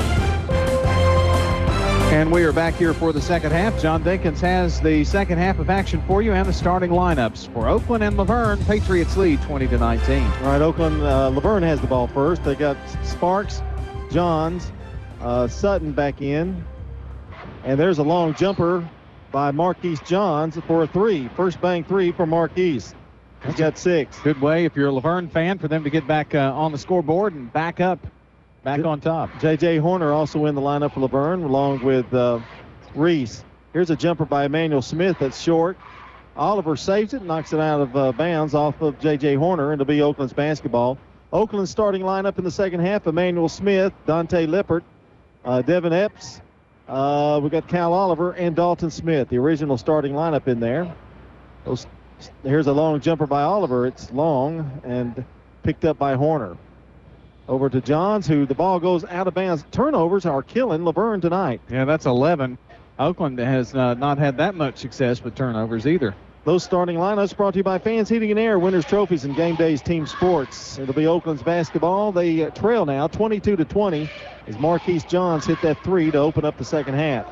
And we are back here for the second half. John Dinkins has the second half of action for you and the starting lineups for Oakland and Laverne. Patriots lead twenty to nineteen. All right, Oakland, uh, Laverne has the ball first. They got Sparks, Johns, uh, Sutton back in. And there's a long jumper by Marquise Johns for a three. First bang three for Marquise. He's got six. Good way, if you're a Laverne fan, for them to get back uh, on the scoreboard and back up. Back on top. J J Horner also in the lineup for Laverne, along with uh, Reese. Here's a jumper by Emmanuel Smith that's short. Oliver saves it, knocks it out of uh, bounds off of J J Horner, and it'll be Oakland's basketball. Oakland's starting lineup in the second half: Emmanuel Smith, Dante Lippert, uh, Devin Epps. Uh, we got Cal Oliver and Dalton Smith, the original starting lineup in there. Those, here's a long jumper by Oliver. It's long and picked up by Horner. Over to Johns, who the ball goes out of bounds. Turnovers are killing Laverne tonight. Yeah, that's eleven. Oakland has uh, not had that much success with turnovers either. Those starting lineups brought to you by Fans Heating and Air, Winners Trophies, and Game Days Team Sports. It'll be Oakland's basketball. They uh, trail now twenty-two to twenty as Marquise Johns hit that three to open up the second half.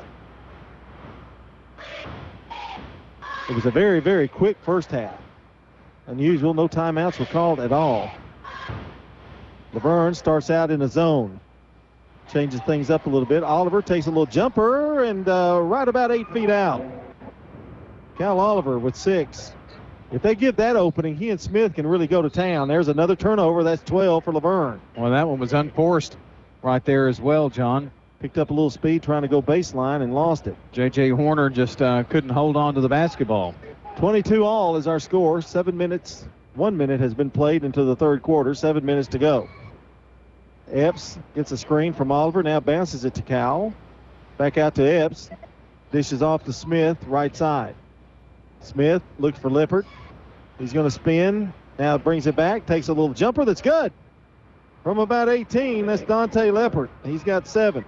It was a very, very quick first half. Unusual, no timeouts were called at all. Laverne starts out in a zone. Changes things up a little bit. Oliver takes a little jumper and uh, right about eight feet out. Cal Oliver with six. If they give that opening, he and Smith can really go to town. There's another turnover. That's twelve for Laverne. Well, that one was unforced right there as well, John. Picked up a little speed trying to go baseline and lost it. J J Horner just uh, couldn't hold on to the basketball. twenty-two all is our score. Seven minutes, one minute has been played into the third quarter. Seven minutes to go. Epps gets a screen from Oliver, now bounces it to Cowell. Back out to Epps. Dishes off to Smith, right side. Smith looks for Lippert. He's going to spin. Now brings it back, takes a little jumper that's good. From about eighteen, that's Dante Lippert. He's got seven.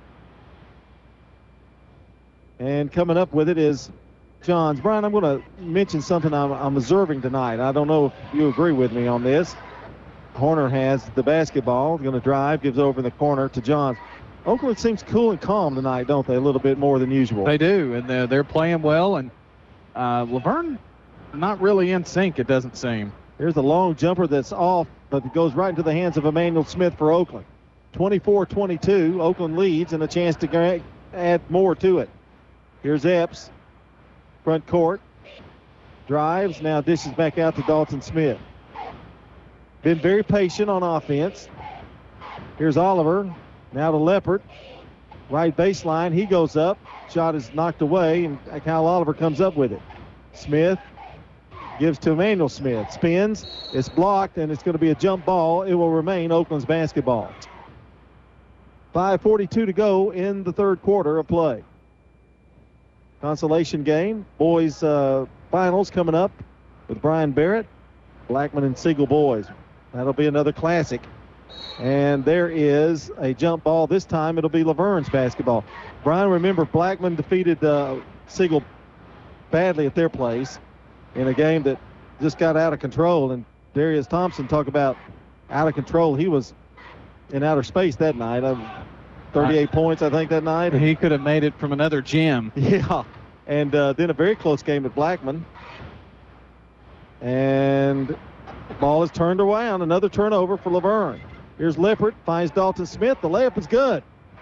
And coming up with it is Johns. Brian, I'm going to mention something I'm, I'm observing tonight. I don't know if you agree with me on this. Horner has the basketball, going to drive, gives over in the corner to Johns. Oakland seems cool and calm tonight, don't they? A little bit more than usual. They do, and they're, they're playing well. And uh, Laverne, not really in sync, it doesn't seem. Here's a long jumper that's off, but it goes right into the hands of Emmanuel Smith for Oakland. twenty-four twenty-two, Oakland leads, and a chance to add more to it. Here's Epps, front court, drives, now dishes back out to Dalton Smith. Been very patient on offense. Here's Oliver, now to Leopard, right baseline, he goes up, shot is knocked away, and Kyle Oliver comes up with it. Smith gives to Emmanuel Smith, spins, it's blocked, and it's going to be a jump ball. It will remain Oakland's basketball. five forty-two to go in the third quarter of play. Consolation game, boys uh, finals coming up with Brian Barrett, Blackman and Siegel boys. That'll be another classic. And there is a jump ball. This time it'll be Laverne's basketball. Brian, remember Blackman defeated uh, Siegel badly at their place in a game that just got out of control. And Darius Thompson, talk about out of control. He was in outer space that night. Uh, thirty-eight I, points, I think, that night. He could have made it from another gym. Yeah. And uh, then a very close game at Blackman. And the ball is turned around. Another turnover for Laverne. Here's Lippert, finds Dalton Smith. The layup is good.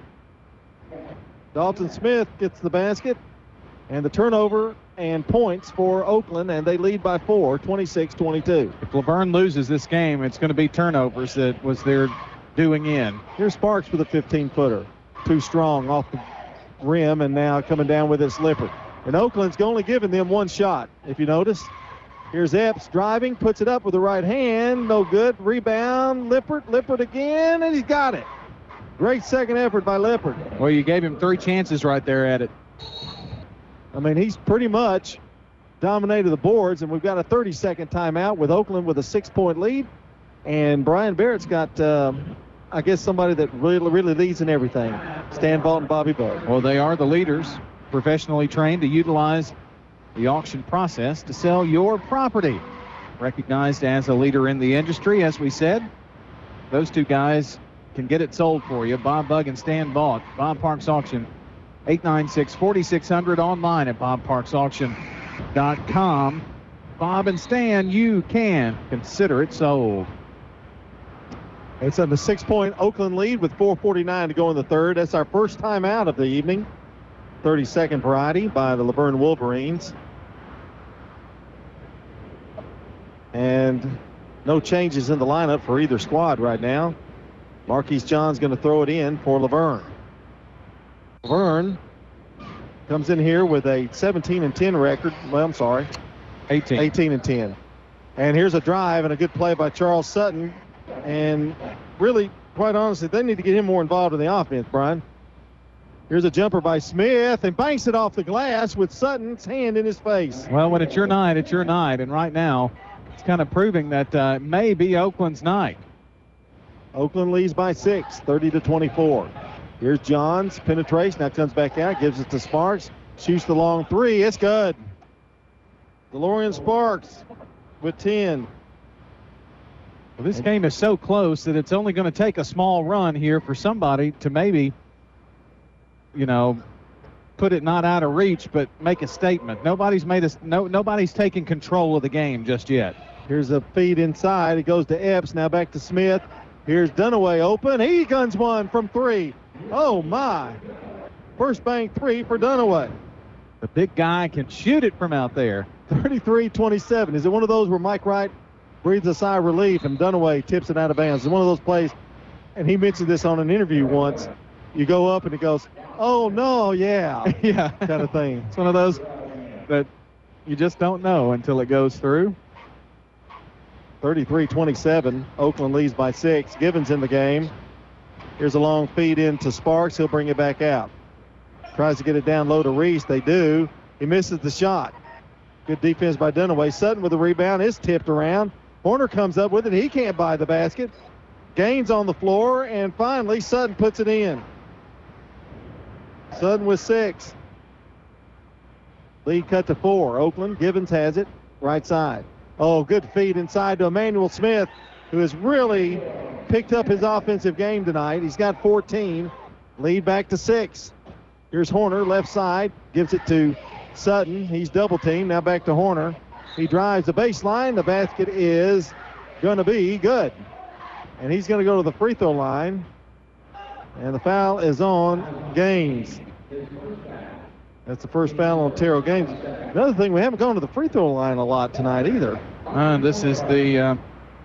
Dalton Smith gets the basket. And the turnover and points for Oakland, and they lead by four, twenty-six twenty-two. If Laverne loses this game, it's going to be turnovers that was their doing in. Here's Sparks with a fifteen-footer. Too strong off the rim, and now coming down with his Lippert. And Oakland's only giving them one shot, if you notice. Here's Epps driving, puts it up with the right hand. No good. Rebound. Lippert. Lippert again, and he's got it. Great second effort by Lippert. Well, you gave him three chances right there at it. I mean, he's pretty much dominated the boards, and we've got a thirty-second timeout with Oakland with a six-point lead. And Brian Barrett's got, um, I guess, somebody that really, really leads in everything. Stan Vaught and Bobby Bug. Well, they are the leaders, professionally trained to utilize the auction process to sell your property. Recognized as a leader in the industry, as we said. Those two guys can get it sold for you. Bob Bug and Stan Vaught. Bob Parks Auction, eight nine six, four six zero zero, online at bob parks auction dot com. Bob and Stan, you can consider it sold. It's on the six-point Oakland lead with four forty-nine to go in the third. That's our first time out of the evening. thirty-second variety by the Laverne Wolverines. And no changes in the lineup for either squad right now. Marquise John's going to throw it in for Laverne. Laverne comes in here with a seventeen and ten record. Well, I'm sorry. eighteen. eighteen and ten. And here's a drive and a good play by Charles Sutton. And really, quite honestly, they need to get him more involved in the offense, Brian. Here's a jumper by Smith and banks it off the glass with Sutton's hand in his face. Well, when it's your night, it's your night. And right now, it's kind of proving that uh, it may be Oakland's night. Oakland leads by six, thirty to twenty-four. Here's Johns, penetrates, now comes back out, gives it to Sparks, shoots the long three, it's good. DeLorean Sparks with ten. Well, this game is so close that it's only going to take a small run here for somebody to maybe, you know, put it not out of reach, but make a statement. Nobody's made us. No, nobody's taking control of the game just yet. Here's a feed inside. It goes to Epps. Now back to Smith. Here's Dunaway open. He guns one from three. Oh my! First bank three for Dunaway. The big guy can shoot it from out there. thirty-three twenty-seven. Is it one of those where Mike Wright breathes a sigh of relief and Dunaway tips it out of bounds? It's one of those plays, and he mentioned this on an interview once. You go up and it goes, oh no, yeah, yeah, kind of thing. It's one of those that you just don't know until it goes through. thirty-three twenty-seven. Oakland leads by six. Givens in the game. Here's a long feed into Sparks. He'll bring it back out. Tries to get it down low to Reese. They do. He misses the shot. Good defense by Dunaway. Sutton with the rebound is tipped around. Horner comes up with it. He can't buy the basket. Gaines on the floor, and finally Sutton puts it in. Sutton with six. Lead cut to four. Oakland. Givens has it. Right side. Oh, good feed inside to Emmanuel Smith, who has really picked up his offensive game tonight. He's got fourteen. Lead back to six. Here's Horner, left side, gives it to Sutton. He's double teamed. Now back to Horner. He drives the baseline. The basket is going to be good. And he's going to go to the free throw line. And the foul is on Gaines. That's the first foul on Terrell Gaines. Another thing, we haven't gone to the free throw line a lot tonight either. Uh, this is the uh,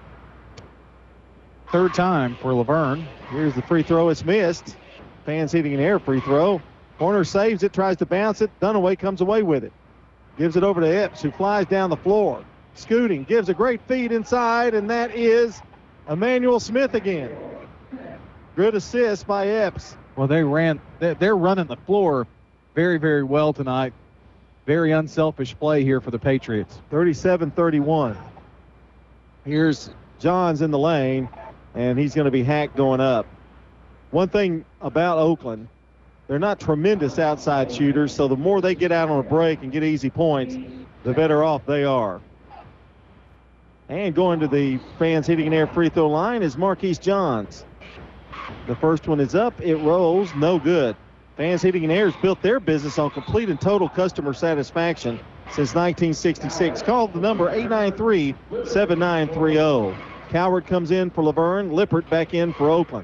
third time for Laverne. Here's the free throw. It's missed. Fans Heating and Air free throw. Horner saves it, tries to bounce it. Dunaway comes away with it. Gives it over to Epps, who flies down the floor. Scooting, gives a great feed inside, and that is Emmanuel Smith again. Good assist by Epps. Well, they ran, they're running the floor very, very well tonight. Very unselfish play here for the Patriots. thirty-seven thirty-one. Here's Johns in the lane, and he's going to be hacked going up. One thing about Oakland, they're not tremendous outside shooters, so the more they get out on a break and get easy points, the better off they are. And going to the Fans Heating and Air free throw line is Marquise Johns. The first one is up. It rolls. No good. Fans Heating and Air has built their business on complete and total customer satisfaction since nineteen sixty-six. Call the number eight nine three, seven nine three zero. Coward comes in for Laverne. Lippert back in for Oakland.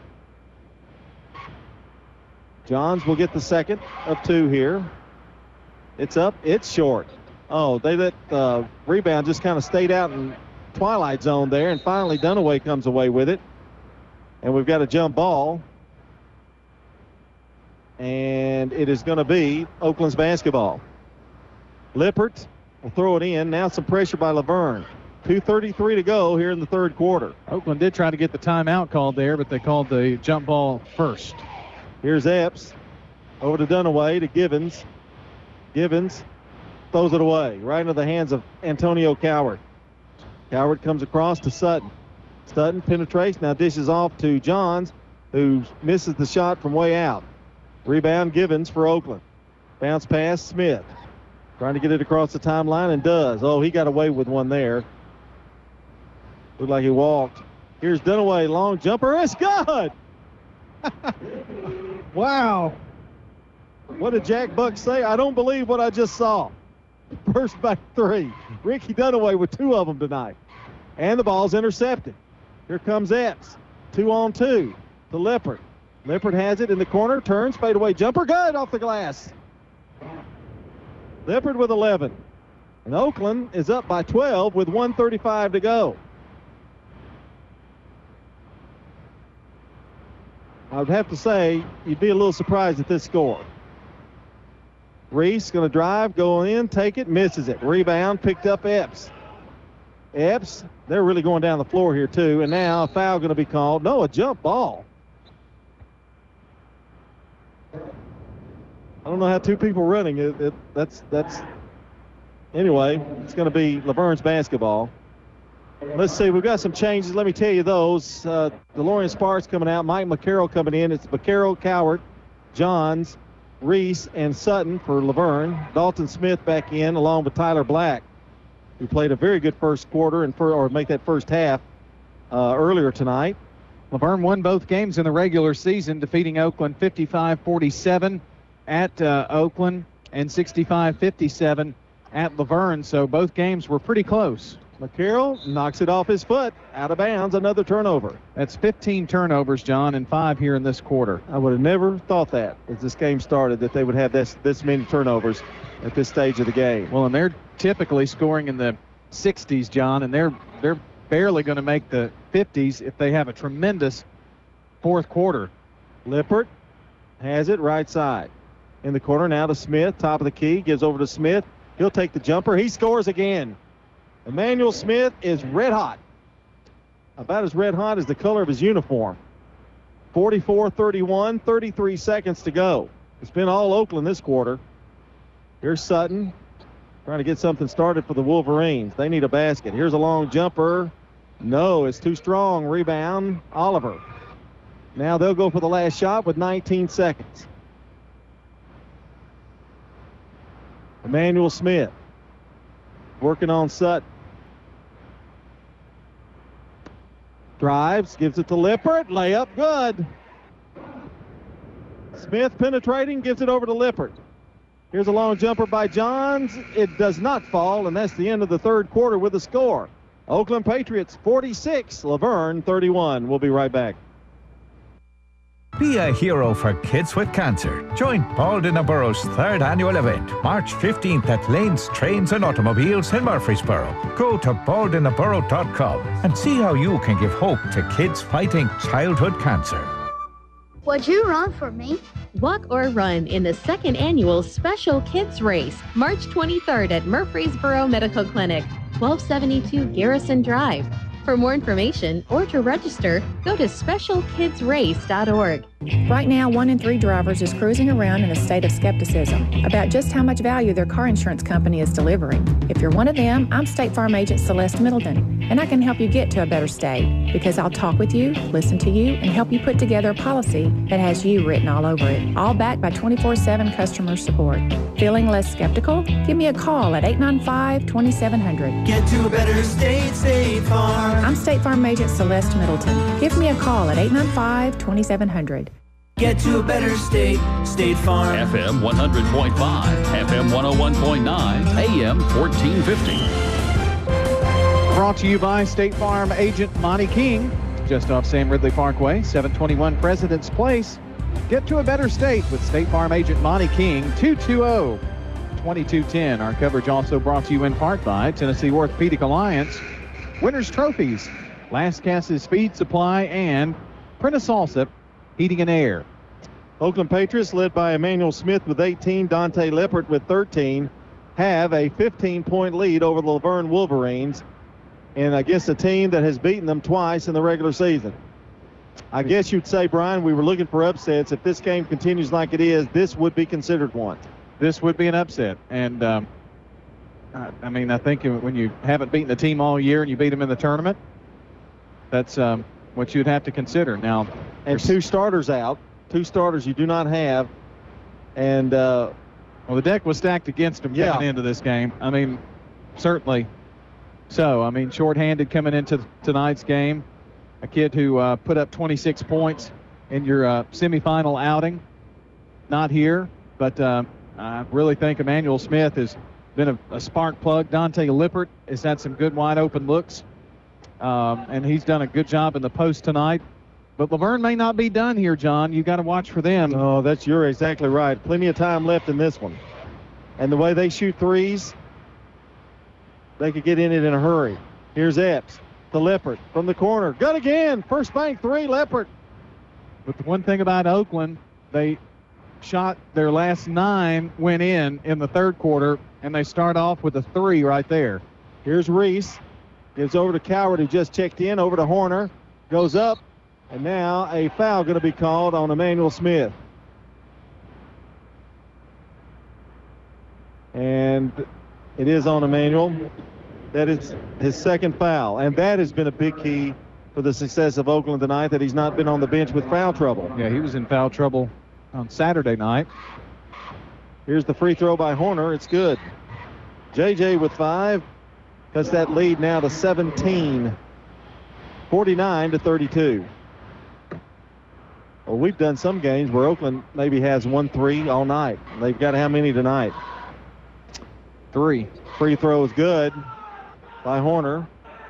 Johns will get the second of two here. It's up. It's short. Oh, they let the uh, rebound just kind of stayed out in twilight zone there, and finally Dunaway comes away with it. And we've got a jump ball. And it is going to be Oakland's basketball. Lippert will throw it in. Now some pressure by Laverne. two thirty-three to go here in the third quarter. Oakland did try to get the timeout called there, but they called the jump ball first. Here's Epps. Over to Dunaway to Givens. Givens throws it away right into the hands of Antonio Coward. Coward comes across to Sutton. Sutton penetrates, now dishes off to Johns, who misses the shot from way out. Rebound Givens for Oakland. Bounce pass Smith. Trying to get it across the timeline and does. Oh, he got away with one there. Looked like he walked. Here's Dunaway, long jumper. It's good! Wow. What did Jack Buck say? I don't believe what I just saw. First back three. Ricky Dunaway with two of them tonight. And the ball's intercepted. Here comes Epps. Two on two to Lippert. Lippert has it in the corner, turns, fadeaway jumper, good off the glass. Lippert with eleven. And Oakland is up by twelve with one thirty-five to go. I would have to say you'd be a little surprised at this score. Reese going to drive, go in, take it, misses it. Rebound, picked up Epps. Epps, they're really going down the floor here too. And now a foul going to be called. No, a jump ball. I don't know how two people running it. it that's that's anyway. It's going to be Laverne's basketball. Let's see. We've got some changes. Let me tell you those. Uh, DeLorean Sparks coming out. Mike McCarroll coming in. It's McCarroll, Coward, Johns, Reese, and Sutton for Laverne. Dalton Smith back in along with Tyler Black, who played a very good first quarter and for, or make that first half uh, earlier tonight. Laverne won both games in the regular season, defeating Oakland fifty-five forty-seven at uh, Oakland and sixty-five fifty-seven at Laverne. So both games were pretty close. McCarroll knocks it off his foot, out of bounds, another turnover. That's fifteen turnovers, John, and five here in this quarter. I would have never thought that as this game started, that they would have this this many turnovers at this stage of the game. Well, and they're typically scoring in the sixties, John, and they're they're barely going to make the fifties if they have a tremendous fourth quarter. Lippert has it right side. In the corner now to Smith, top of the key, gives over to Smith. He'll take the jumper. He scores again. Emmanuel Smith is red hot. About as red hot as the color of his uniform. forty-four thirty-one, thirty-three seconds to go. It's been all Oakland this quarter. Here's Sutton trying to get something started for the Wolverines. They need a basket. Here's a long jumper. No, it's too strong. Rebound, Oliver. Now they'll go for the last shot with nineteen seconds. Emmanuel Smith working on Sutton. Drives, gives it to Lippert. Layup, good. Smith penetrating, gives it over to Lippert. Here's a long jumper by Johns. It does not fall, and that's the end of the third quarter with the score. Oakland Patriots forty-six, Laverne thirty-one. We'll be right back. Be a hero for kids with cancer. Join Baldwin and Burroughs' third annual event, March fifteenth at Lane's Trains and Automobiles in Murfreesboro. Go to baldwin and burrow dot com and see how you can give hope to kids fighting childhood cancer. Would you run for me? Walk or run in the second annual Special Kids Race, March twenty-third at Murfreesboro Medical Clinic, twelve seventy-two Garrison Drive. For more information or to register, go to special kids race dot org. Right now, one in three drivers is cruising around in a state of skepticism about just how much value their car insurance company is delivering. If you're one of them, I'm State Farm Agent Celeste Middleton, and I can help you get to a better state because I'll talk with you, listen to you, and help you put together a policy that has you written all over it, all backed by twenty-four seven customer support. Feeling less skeptical? Give me a call at eight nine five, two seven zero zero. Get to a better state, State Farm. I'm State Farm Agent Celeste Middleton. Give me a call at eight nine five, two seven zero zero. Get to a better state, State Farm. F M one hundred point five, F M one oh one point nine, A M fourteen fifty. Brought to you by State Farm Agent Monty King, just off Sam Ridley Parkway, seven twenty-one President's Place. Get to a better state with State Farm Agent Monty King, two two zero, two two one zero. Our coverage also brought to you in part by Tennessee Orthopedic Alliance, Winners Trophies, Last Cass's Feed Supply, and Prentice Allsup Heating and Air. Oakland Patriots, led by Emmanuel Smith with eighteen, Dante Lippert with thirteen, have a fifteen-point lead over the Laverne Wolverines, and against a team that has beaten them twice in the regular season. I guess you'd say, Brian, we were looking for upsets. If this game continues like it is, this would be considered one. This would be an upset, and um, I, I mean, I think when you haven't beaten a team all year and you beat them in the tournament, that's um, what you'd have to consider. Now, and two starters out, two starters you do not have, and uh, well, the deck was stacked against them yeah. coming into this game. I mean, certainly. So, I mean, shorthanded coming into tonight's game, a kid who uh, put up twenty-six points in your uh, semifinal outing, not here, but uh, I really think Emmanuel Smith has been a, a spark plug. Dante Lippert has had some good wide open looks, um, and he's done a good job in the post tonight. But Laverne may not be done here, John. You got to watch for them. Oh, that's you're exactly right. Plenty of time left in this one. And the way they shoot threes, they could get in it in a hurry. Here's Epps to Lippert from the corner. Good again. First bank three, Lippert. But the one thing about Oakland, they shot their last nine, went in in the third quarter, and they start off with a three right there. Here's Reese. Gives over to Coward, who just checked in. Over to Horner. Goes up. And now a foul going to be called on Emmanuel Smith. And it is on Emmanuel. That is his second foul. And that has been a big key for the success of Oakland tonight, that he's not been on the bench with foul trouble. Yeah, he was in foul trouble on Saturday night. Here's the free throw by Horner. It's good. J J with five. Cuts that lead now to seventeen. forty-nine to thirty-two. Well, we've done some games where Oakland maybe has one three all night. They've got how many tonight? Three. Free throw is good by Horner.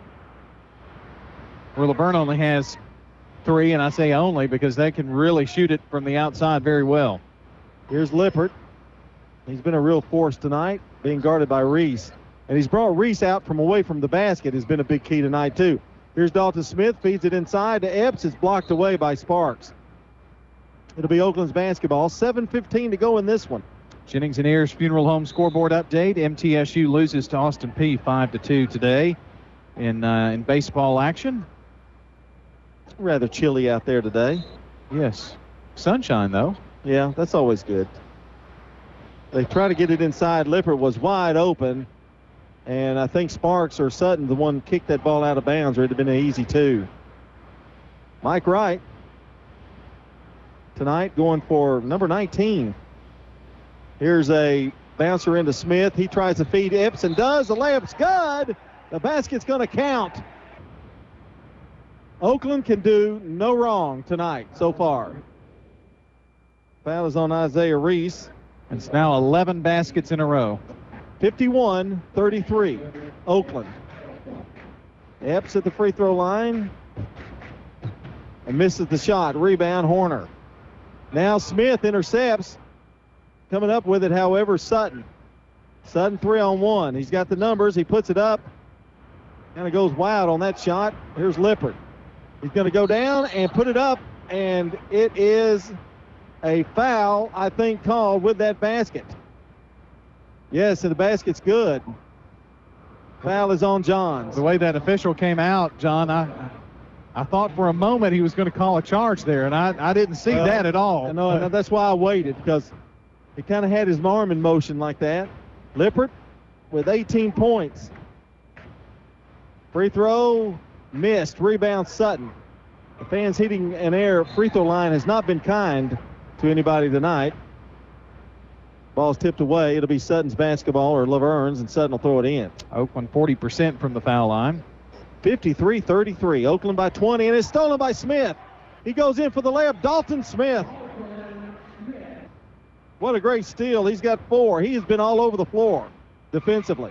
Well, Laverne only has three, and I say only because they can really shoot it from the outside very well. Here's Lippert. He's been a real force tonight, being guarded by Reese. And he's brought Reese out from away from the basket. Has been a big key tonight, too. Here's Dalton Smith, feeds it inside to Epps. It's blocked away by Sparks. It'll be Oakland's basketball. seven fifteen to go in this one. Jennings and Ayers Funeral Home scoreboard update. M T S U loses to Austin Peay five to two today in uh, in baseball action. Rather chilly out there today. Yes. Sunshine, though. Yeah, that's always good. They try to get it inside. Lippert was wide open. And I think Sparks or Sutton, the one kicked that ball out of bounds, or it would have been an easy two. Mike Wright tonight going for number nineteen. Here's a bouncer into Smith. He tries to feed Epps and does. The layup's good. The basket's going to count. Oakland can do no wrong tonight so far. Foul is on Isaiah Reese. It's now eleven baskets in a row. fifty-one thirty-three, Oakland. Epps at the free throw line and misses the shot. Rebound, Horner. Now Smith intercepts. Coming up with it, however, Sutton. Sutton three on one. He's got the numbers. He puts it up. Kind of goes wild on that shot. Here's Lippert. He's going to go down and put it up, and it is a foul, I think, called with that basket. Yes, and the basket's good. Foul is on Johns. The way that official came out, John, I I thought for a moment he was going to call a charge there, and I, I didn't see uh, that at all. No, no, that's why I waited, because he kind of had his arm in motion like that. Lippert with eighteen points. Free throw missed. Rebound Sutton. The fans hitting an air free throw line has not been kind to anybody tonight. Ball's tipped away. It'll be Sutton's basketball, or Laverne's, and Sutton will throw it in. Oakland forty percent from the foul line. fifty-three thirty-three. Oakland by twenty, and it's stolen by Smith. He goes in for the layup. Dalton Smith. What a great steal. He's got four. He has been all over the floor defensively.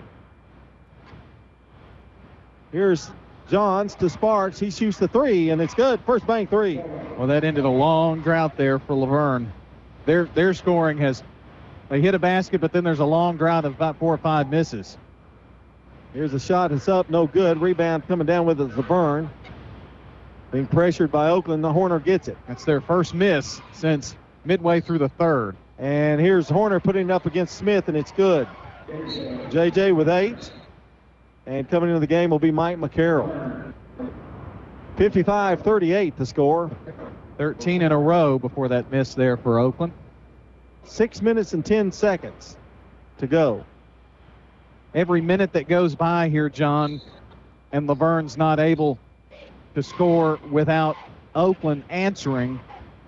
Here's Johns to Sparks. He shoots the three, and it's good. First bank three. Well, that ended a long drought there for Laverne. Their their scoring has, they hit a basket, but then there's a long drought of about four or five misses. Here's a shot. It's up. No good. Rebound coming down with it, Laverne. Being pressured by Oakland. The Horner gets it. That's their first miss since midway through the third. And here's Horner putting it up against Smith, and it's good. J J with eight. And coming into the game will be Mike McCarroll. fifty-five thirty-eight the score. thirteen in a row before that miss there for Oakland. Six minutes and ten seconds to go. Every minute that goes by here, John, and Laverne's not able to score without Oakland answering,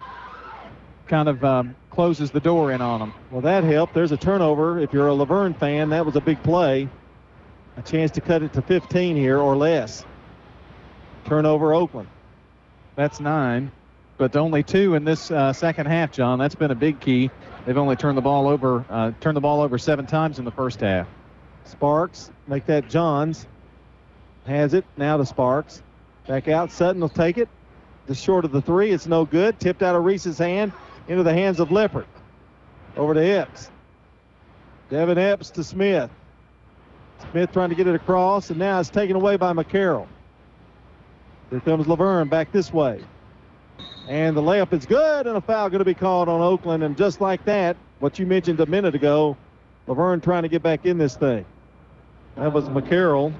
kind of um, closes the door in on them. Well, that helped. There's a turnover. If you're a Laverne fan, that was a big play. A chance to cut it to fifteen here or less. Turnover, Oakland. That's nine, but only two in this uh, second half, John. That's been a big key. They've only turned the ball over, uh, turned the ball over seven times in the first half. Sparks, make that Johns. Has it, now to Sparks. Back out, Sutton will take it. Just short of the three, it's no good. Tipped out of Reese's hand, into the hands of Lippert. Over to Epps. Devin Epps to Smith. Smith trying to get it across, and now it's taken away by McCarroll. Here comes Laverne back this way. And the layup is good, and a foul going to be called on Oakland. And just like that, what you mentioned a minute ago, Laverne trying to get back in this thing. That was McCarroll.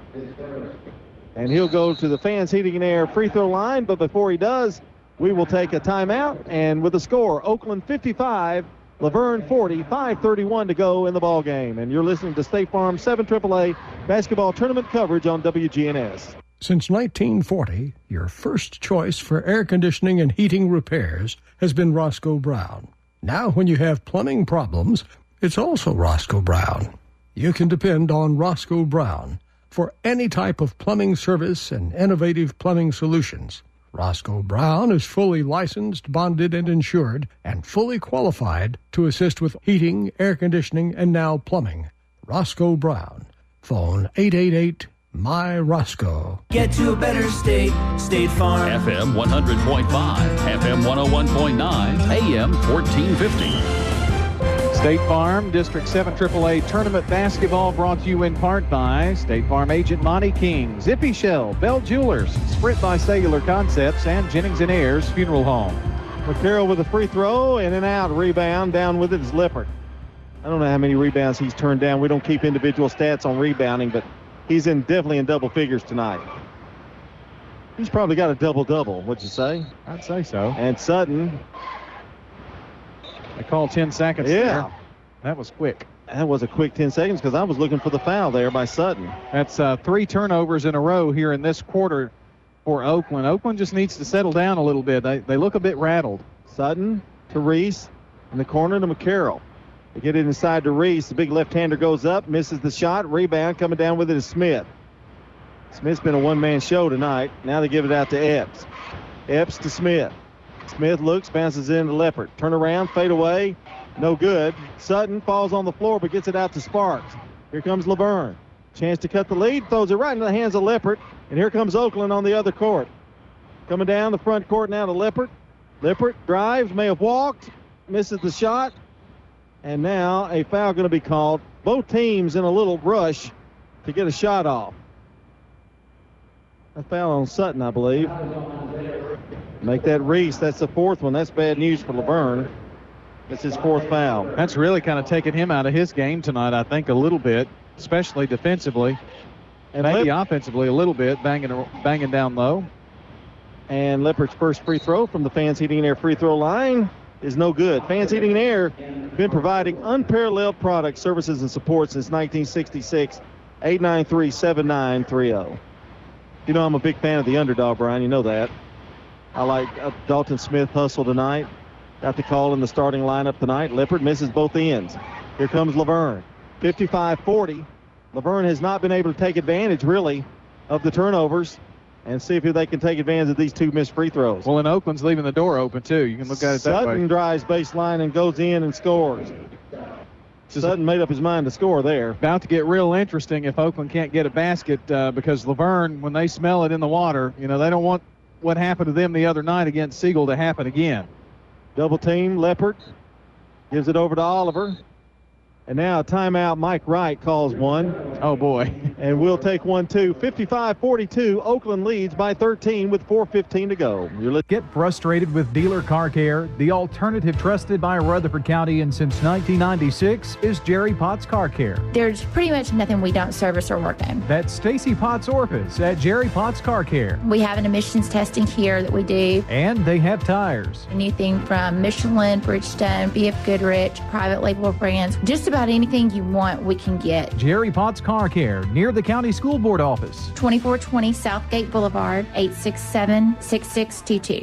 And he'll go to the fans heating and air free throw line, but before he does, we will take a timeout. And with the score, Oakland fifty-five, Laverne forty, five thirty-one to go in the ball game. And you're listening to State Farm seven triple A basketball tournament coverage on W G N S. Since nineteen forty, your first choice for air conditioning and heating repairs has been Roscoe Brown. Now when you have plumbing problems, it's also Roscoe Brown. You can depend on Roscoe Brown for any type of plumbing service and innovative plumbing solutions. Roscoe Brown is fully licensed, bonded, and insured, and fully qualified to assist with heating, air conditioning, and now plumbing. Roscoe Brown. Phone eight eight eight, M Y R O S C O. Get to a better state, State Farm. F M one hundred point five, F M one oh one point nine, A M fourteen fifty. State Farm District seven triple A Tournament Basketball brought to you in part by State Farm agent Monty King, Zippy Shell, Bell Jewelers, Sprint by Cellular Concepts, and Jennings and Ayers Funeral Home. McCarroll with a free throw, in and out, rebound, down with it is Lippert. I don't know how many rebounds he's turned down. We don't keep individual stats on rebounding, but he's in definitely in double figures tonight. He's probably got a double-double, what'd you say? I'd say so. And Sutton. They called ten seconds yeah. there. That was quick. That was a quick ten seconds because I was looking for the foul there by Sutton. That's uh, three turnovers in a row here in this quarter for Oakland. Oakland just needs to settle down a little bit. They, they look a bit rattled. Sutton to Reese in the corner to McCarroll. They get it inside to Reese. The big left-hander goes up, misses the shot. Rebound coming down with it is Smith. Smith's been a one-man show tonight. Now they give it out to Epps. Epps to Smith. Smith looks, bounces into Leopard. Turn around, fade away. No good. Sutton falls on the floor but gets it out to Sparks. Here comes Laverne. Chance to cut the lead. Throws it right into the hands of Leopard. And here comes Oakland on the other court. Coming down the front court now to Leopard. Leopard drives, may have walked. Misses the shot. And now a foul going to be called. Both teams in a little rush to get a shot off. A foul on Sutton, I believe. Make that Reese. That's the fourth one. That's bad news for Laverne. That's his fourth foul. That's really kind of taken him out of his game tonight, I think, a little bit, especially defensively. And maybe Lip- offensively a little bit, banging banging down low. And Leopard's first free throw from the Fans Heating and Air free throw line is no good. Fans Heating and Air been providing unparalleled products, services, and support since nineteen sixty-six. eight nine three, seven nine three zero. You know I'm a big fan of the underdog, Brian. You know that. I like uh, Dalton Smith hustle tonight. Got the call in the starting lineup tonight. Leopard misses both ends. Here comes Laverne. fifty-five forty. Laverne has not been able to take advantage, really, of the turnovers and see if they can take advantage of these two missed free throws. Well, and Oakland's leaving the door open, too. You can look at it that way. Sutton drives baseline and goes in and scores. Sutton made up his mind to score there. About to get real interesting if Oakland can't get a basket uh, because Laverne, when they smell it in the water, you know, they don't want what happened to them the other night against Siegel to happen again. Double team, Leopard gives it over to Oliver. And now a timeout, Mike Wright calls one. Oh, boy. And we'll take one, too. fifty-five forty-two, Oakland leads by thirteen with four fifteen to go. You're li- Get frustrated with Dealer Car Care. The alternative trusted by Rutherford County and since nineteen ninety-six is Jerry Potts Car Care. There's pretty much nothing we don't service or work on. That's Stacy Potts' office at Jerry Potts Car Care. We have an emissions testing here that we do. And they have tires. Anything from Michelin, Bridgestone, B F Goodrich, private label brands, just about anything you want we can get. Jerry Potts Car Care, near the county school board office. twenty-four twenty Southgate Boulevard, eight six seven, six six two two.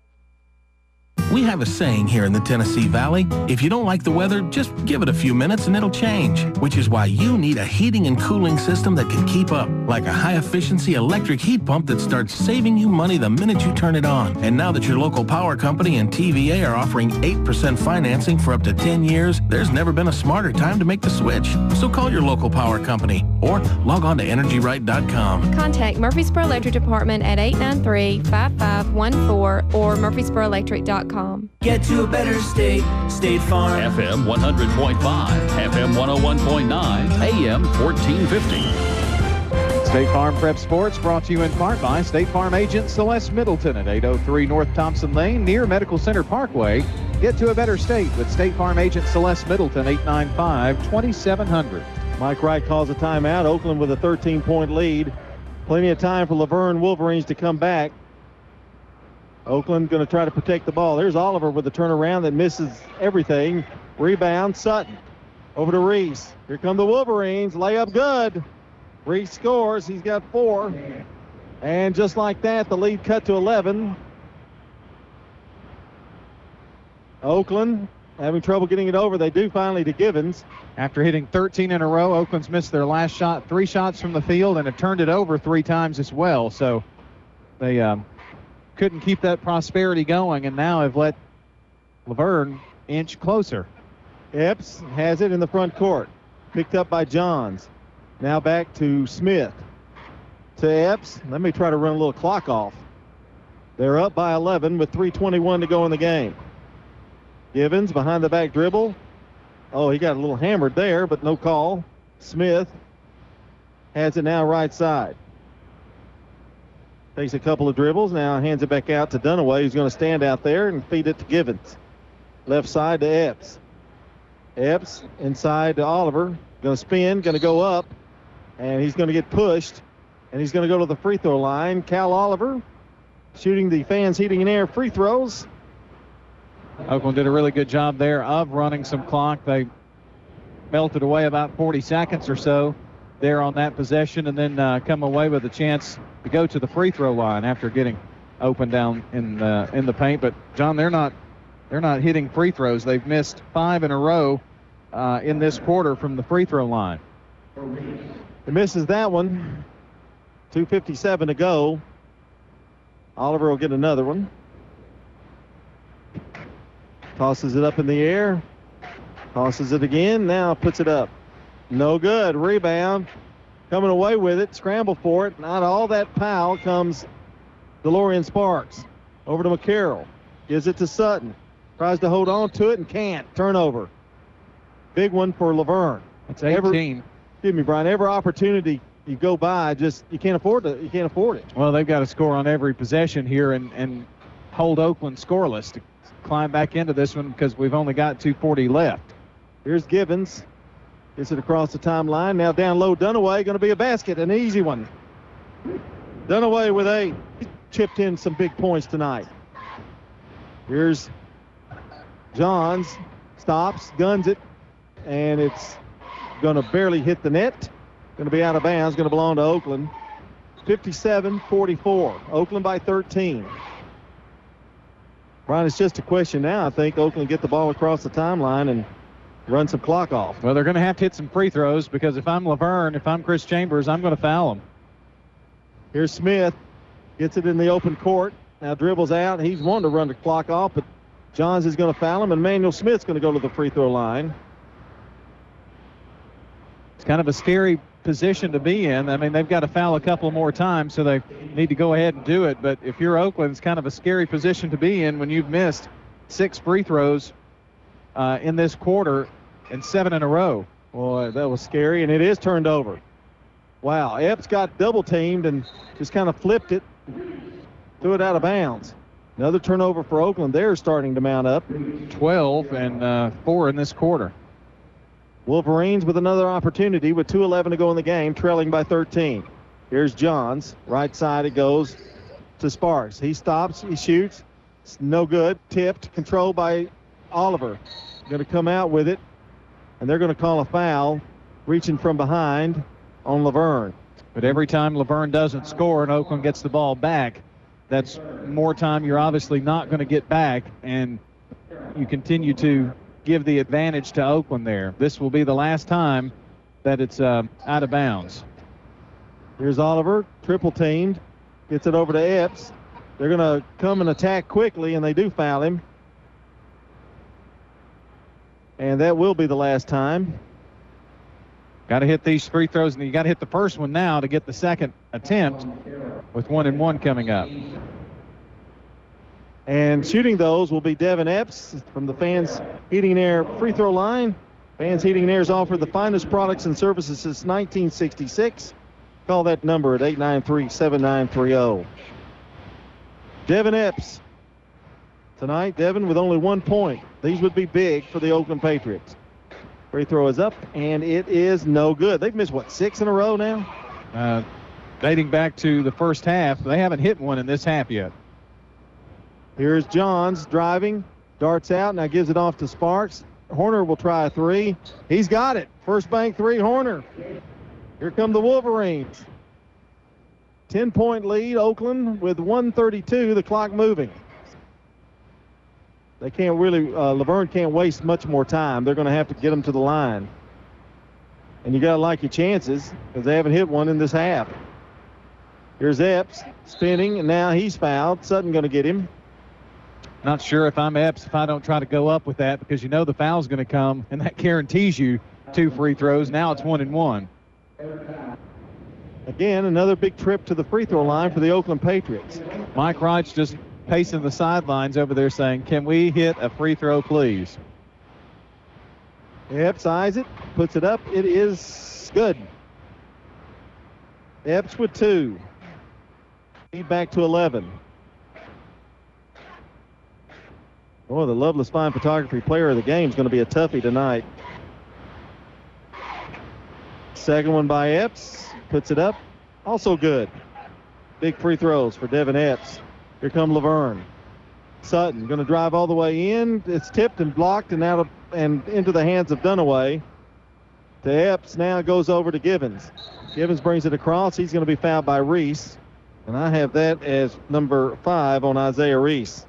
We have a saying here in the Tennessee Valley, if you don't like the weather, just give it a few minutes and it'll change, which is why you need a heating and cooling system that can keep up, like a high-efficiency electric heat pump that starts saving you money the minute you turn it on. And now that your local power company and T V A are offering eight percent financing for up to ten years, there's never been a smarter time to make the switch. So call your local power company or log on to energy right dot com. Contact Murfreesboro Electric Department at eight nine three, five five one four or murfreesboro electric dot com. Get to a better state, State Farm. F M one hundred point five, F M one oh one point nine, A M fourteen fifty. State Farm Prep Sports brought to you in part by State Farm agent Celeste Middleton at eight oh three North Thompson Lane near Medical Center Parkway. Get to a better state with State Farm agent Celeste Middleton, eight nine five, two seven zero zero. Mike Wright calls a timeout. Oakland with a thirteen-point lead. Plenty of time for Laverne Wolverines to come back. Oakland going to try to protect the ball. There's Oliver with a turnaround that misses everything. Rebound, Sutton. Over to Reese. Here come the Wolverines. Layup good. Reese scores. He's got four. And just like that, the lead cut to eleven. Oakland having trouble getting it over. They do finally to Givens. After hitting thirteen in a row, Oakland's missed their last shot, three shots from the field, and have turned it over three times as well. So they um, couldn't keep that prosperity going, and now have let Laverne inch closer. Epps has it in the front court. Picked up by Johns. Now back to Smith. To Epps. Let me try to run a little clock off. They're up by eleven with three twenty-one to go in the game. Givens behind the back dribble. Oh, he got a little hammered there, but no call. Smith has it now right side. Takes a couple of dribbles, now hands it back out to Dunaway, who's going to stand out there and feed it to Givens. Left side to Epps. Epps inside to Oliver. Going to spin, going to go up, and he's going to get pushed, and he's going to go to the free throw line. Cal Oliver shooting the Fans Heating and Air free throws. Oakland did a really good job there of running some clock. They melted away about forty seconds or so there on that possession, and then uh, come away with a chance to go to the free throw line after getting open down in the in the paint. But John, they're not they're not hitting free throws. They've missed five in a row uh, in this quarter from the free throw line. He misses that one. two fifty-seven to go. Oliver will get another one. Tosses it up in the air. Tosses it again. Now puts it up. No good. Rebound. Coming away with it. Scramble for it. Not all that power comes DeLorean Sparks. Over to McCarroll. Gives it to Sutton. Tries to hold on to it and can't. Turnover. Big one for Laverne. It's eighteen. Every, excuse me, Brian. Every opportunity you go by, just you can't afford to. You can't afford it. Well, they've got to score on every possession here and, and hold Oakland scoreless to climb back into this one because we've only got two forty left. Here's Givens. Gets it across the timeline. Now down low, Dunaway. Going to be a basket, an easy one. Dunaway with eight. He chipped in some big points tonight. Here's Johns. Stops, guns it, and it's going to barely hit the net. Going to be out of bounds. Going to belong to Oakland. fifty-seven forty-four. Oakland by thirteen. Brian, it's just a question now. I think Oakland get the ball across the timeline and run some clock off. Well, they're going to have to hit some free throws because if I'm Laverne, if I'm Chris Chambers, I'm going to foul them. Here's Smith. Gets it in the open court. Now dribbles out. He's wanting to run the clock off, but Johns is going to foul him, and Manuel Smith's going to go to the free throw line. It's kind of a scary position to be in. I mean, they've got to foul a couple more times, so they need to go ahead and do it. But if you're Oakland, it's kind of a scary position to be in when you've missed six free throws uh, in this quarter and seven in a row. Boy, that was scary, and it is turned over. Wow, Epps got double teamed and just kind of flipped it, threw it out of bounds. Another turnover for Oakland. They're starting to mount up. twelve and uh, four in this quarter. Wolverines with another opportunity with two eleven to go in the game, trailing by thirteen. Here's Johns. Right side it goes to Sparks. He stops. He shoots. It's no good. Tipped. Controlled by Oliver. Going to come out with it, and they're going to call a foul, reaching from behind on Laverne. But every time Laverne doesn't score and Oakland gets the ball back, that's more time you're obviously not going to get back, and you continue to give the advantage to Oakland there. This will be the last time that it's uh, out of bounds. Here's Oliver, triple teamed, gets it over to Epps. They're going to come and attack quickly, and they do foul him. And that will be the last time. Got to hit these free throws, and you got to hit the first one now to get the second attempt with one and one coming up. And shooting those will be Devin Epps from the Fans Heating and Air free throw line. Fans Heating and Air has offered the finest products and services since nineteen sixty-six. Call that number at eight nine three, seven nine three zero. Devin Epps. Tonight, Devin with only one point. These would be big for the Oakland Patriots. Free throw is up, and it is no good. They've missed, what, six in a row now? Uh, dating back to the first half, they haven't hit one in this half yet. Here's Johns driving, darts out, now gives it off to Sparks. Horner will try a three. He's got it. First bank three, Horner. Here come the Wolverines. ten-point lead, Oakland, with one thirty-two, the clock moving. They can't really, uh, Laverne can't waste much more time. They're going to have to get them to the line. And you got to like your chances because they haven't hit one in this half. Here's Epps spinning, and now he's fouled. Sutton going to get him. Not sure if I'm Epps if I don't try to go up with that because you know the foul's going to come, and that guarantees you two free throws. Now it's one and one. Again, another big trip to the free throw line for the Oakland Patriots. Mike Wright's just pacing the sidelines over there saying, can we hit a free throw, please? Epps eyes it, puts it up. It is good. Epps with two. Lead back to eleven. Oh, the Loveless Fine Photography player of the game is going to be a toughie tonight. Second one by Epps. Puts it up. Also good. Big free throws for Devin Epps. Here come Laverne. Sutton going to drive all the way in. It's tipped and blocked and out of and into the hands of Dunaway. To Epps, now goes over to Givens. Givens brings it across. He's going to be fouled by Reese. And I have that as number five on Isaiah Reese.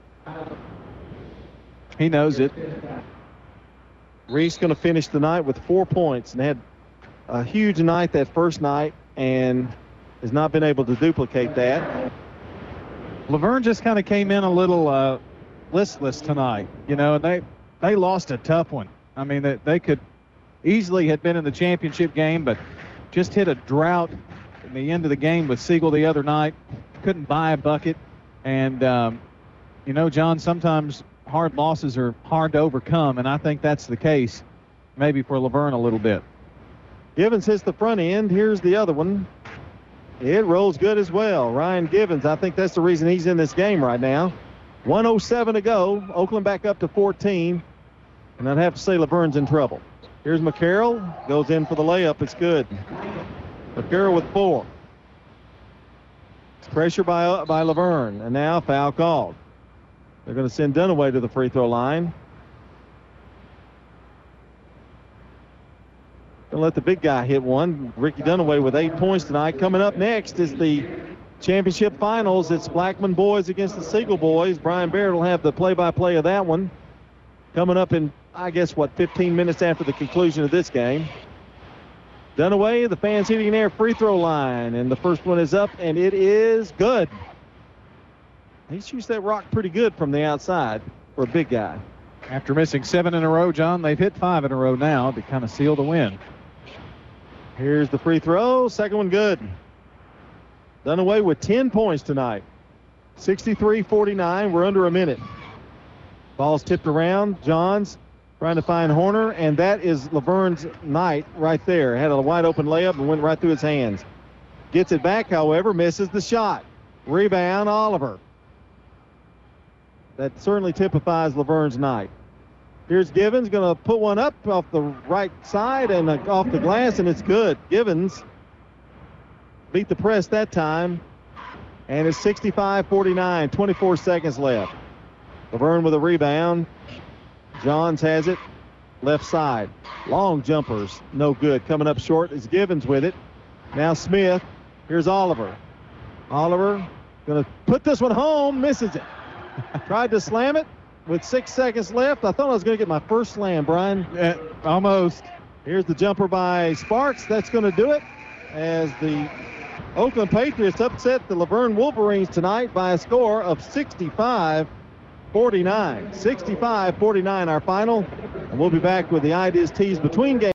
He knows it. Reese going to finish the night with four points and had a huge night that first night and has not been able to duplicate that. Laverne just kind of came in a little uh, listless tonight, you know, and they, they lost a tough one. I mean, they, they could easily have been in the championship game, but just hit a drought in the end of the game with Siegel the other night. Couldn't buy a bucket. And, um, you know, John, sometimes hard losses are hard to overcome, and I think that's the case maybe for Laverne a little bit. Givens hits the front end. Here's the other one. It rolls good as well. Ryan Givens, I think that's the reason he's in this game right now. one oh seven to go. Oakland back up to fourteen. And I'd have to say Laverne's in trouble. Here's McCarroll. Goes in for the layup. It's good. McCarroll with four. Pressure by, by Laverne. And now foul called. They're going to send Dunaway to the free throw line. Going to let the big guy hit one. Ricky Dunaway with eight points tonight. Coming up next is the championship finals. It's Blackman boys against the Siegel boys. Brian Barrett will have the play-by-play of that one. Coming up in, I guess, what, fifteen minutes after the conclusion of this game. Dunaway, the fans hitting their free throw line. And the first one is up, and it is good. He shoots that rock pretty good from the outside for a big guy. After missing seven in a row, John, they've hit five in a row now to kind of seal the win. Here's the free throw. Second one good. Dunaway with ten points tonight. sixty-three forty-nine. We're under a minute. Ball's tipped around. Johns trying to find Horner, and that is Laverne's night right there. Had a wide open layup and went right through his hands. Gets it back, however, misses the shot. Rebound, Oliver. That certainly typifies Laverne's night. Here's Givens, going to put one up off the right side and uh, off the glass, and it's good. Givens beat the press that time, and it's sixty-five forty-nine, twenty-four seconds left. Laverne with a rebound. Johns has it, left side. Long jumpers, no good. Coming up short is Givens with it. Now Smith. Here's Oliver. Oliver going to put this one home, misses it. Tried to slam it with six seconds left. I thought I was going to get my first slam, Brian. Yeah, almost. Here's the jumper by Sparks. That's going to do it as the Oakland Patriots upset the Laverne Wolverines tonight by a score of sixty-five forty-nine. sixty-five forty-nine our final. And we'll be back with the Ideas Tees between games.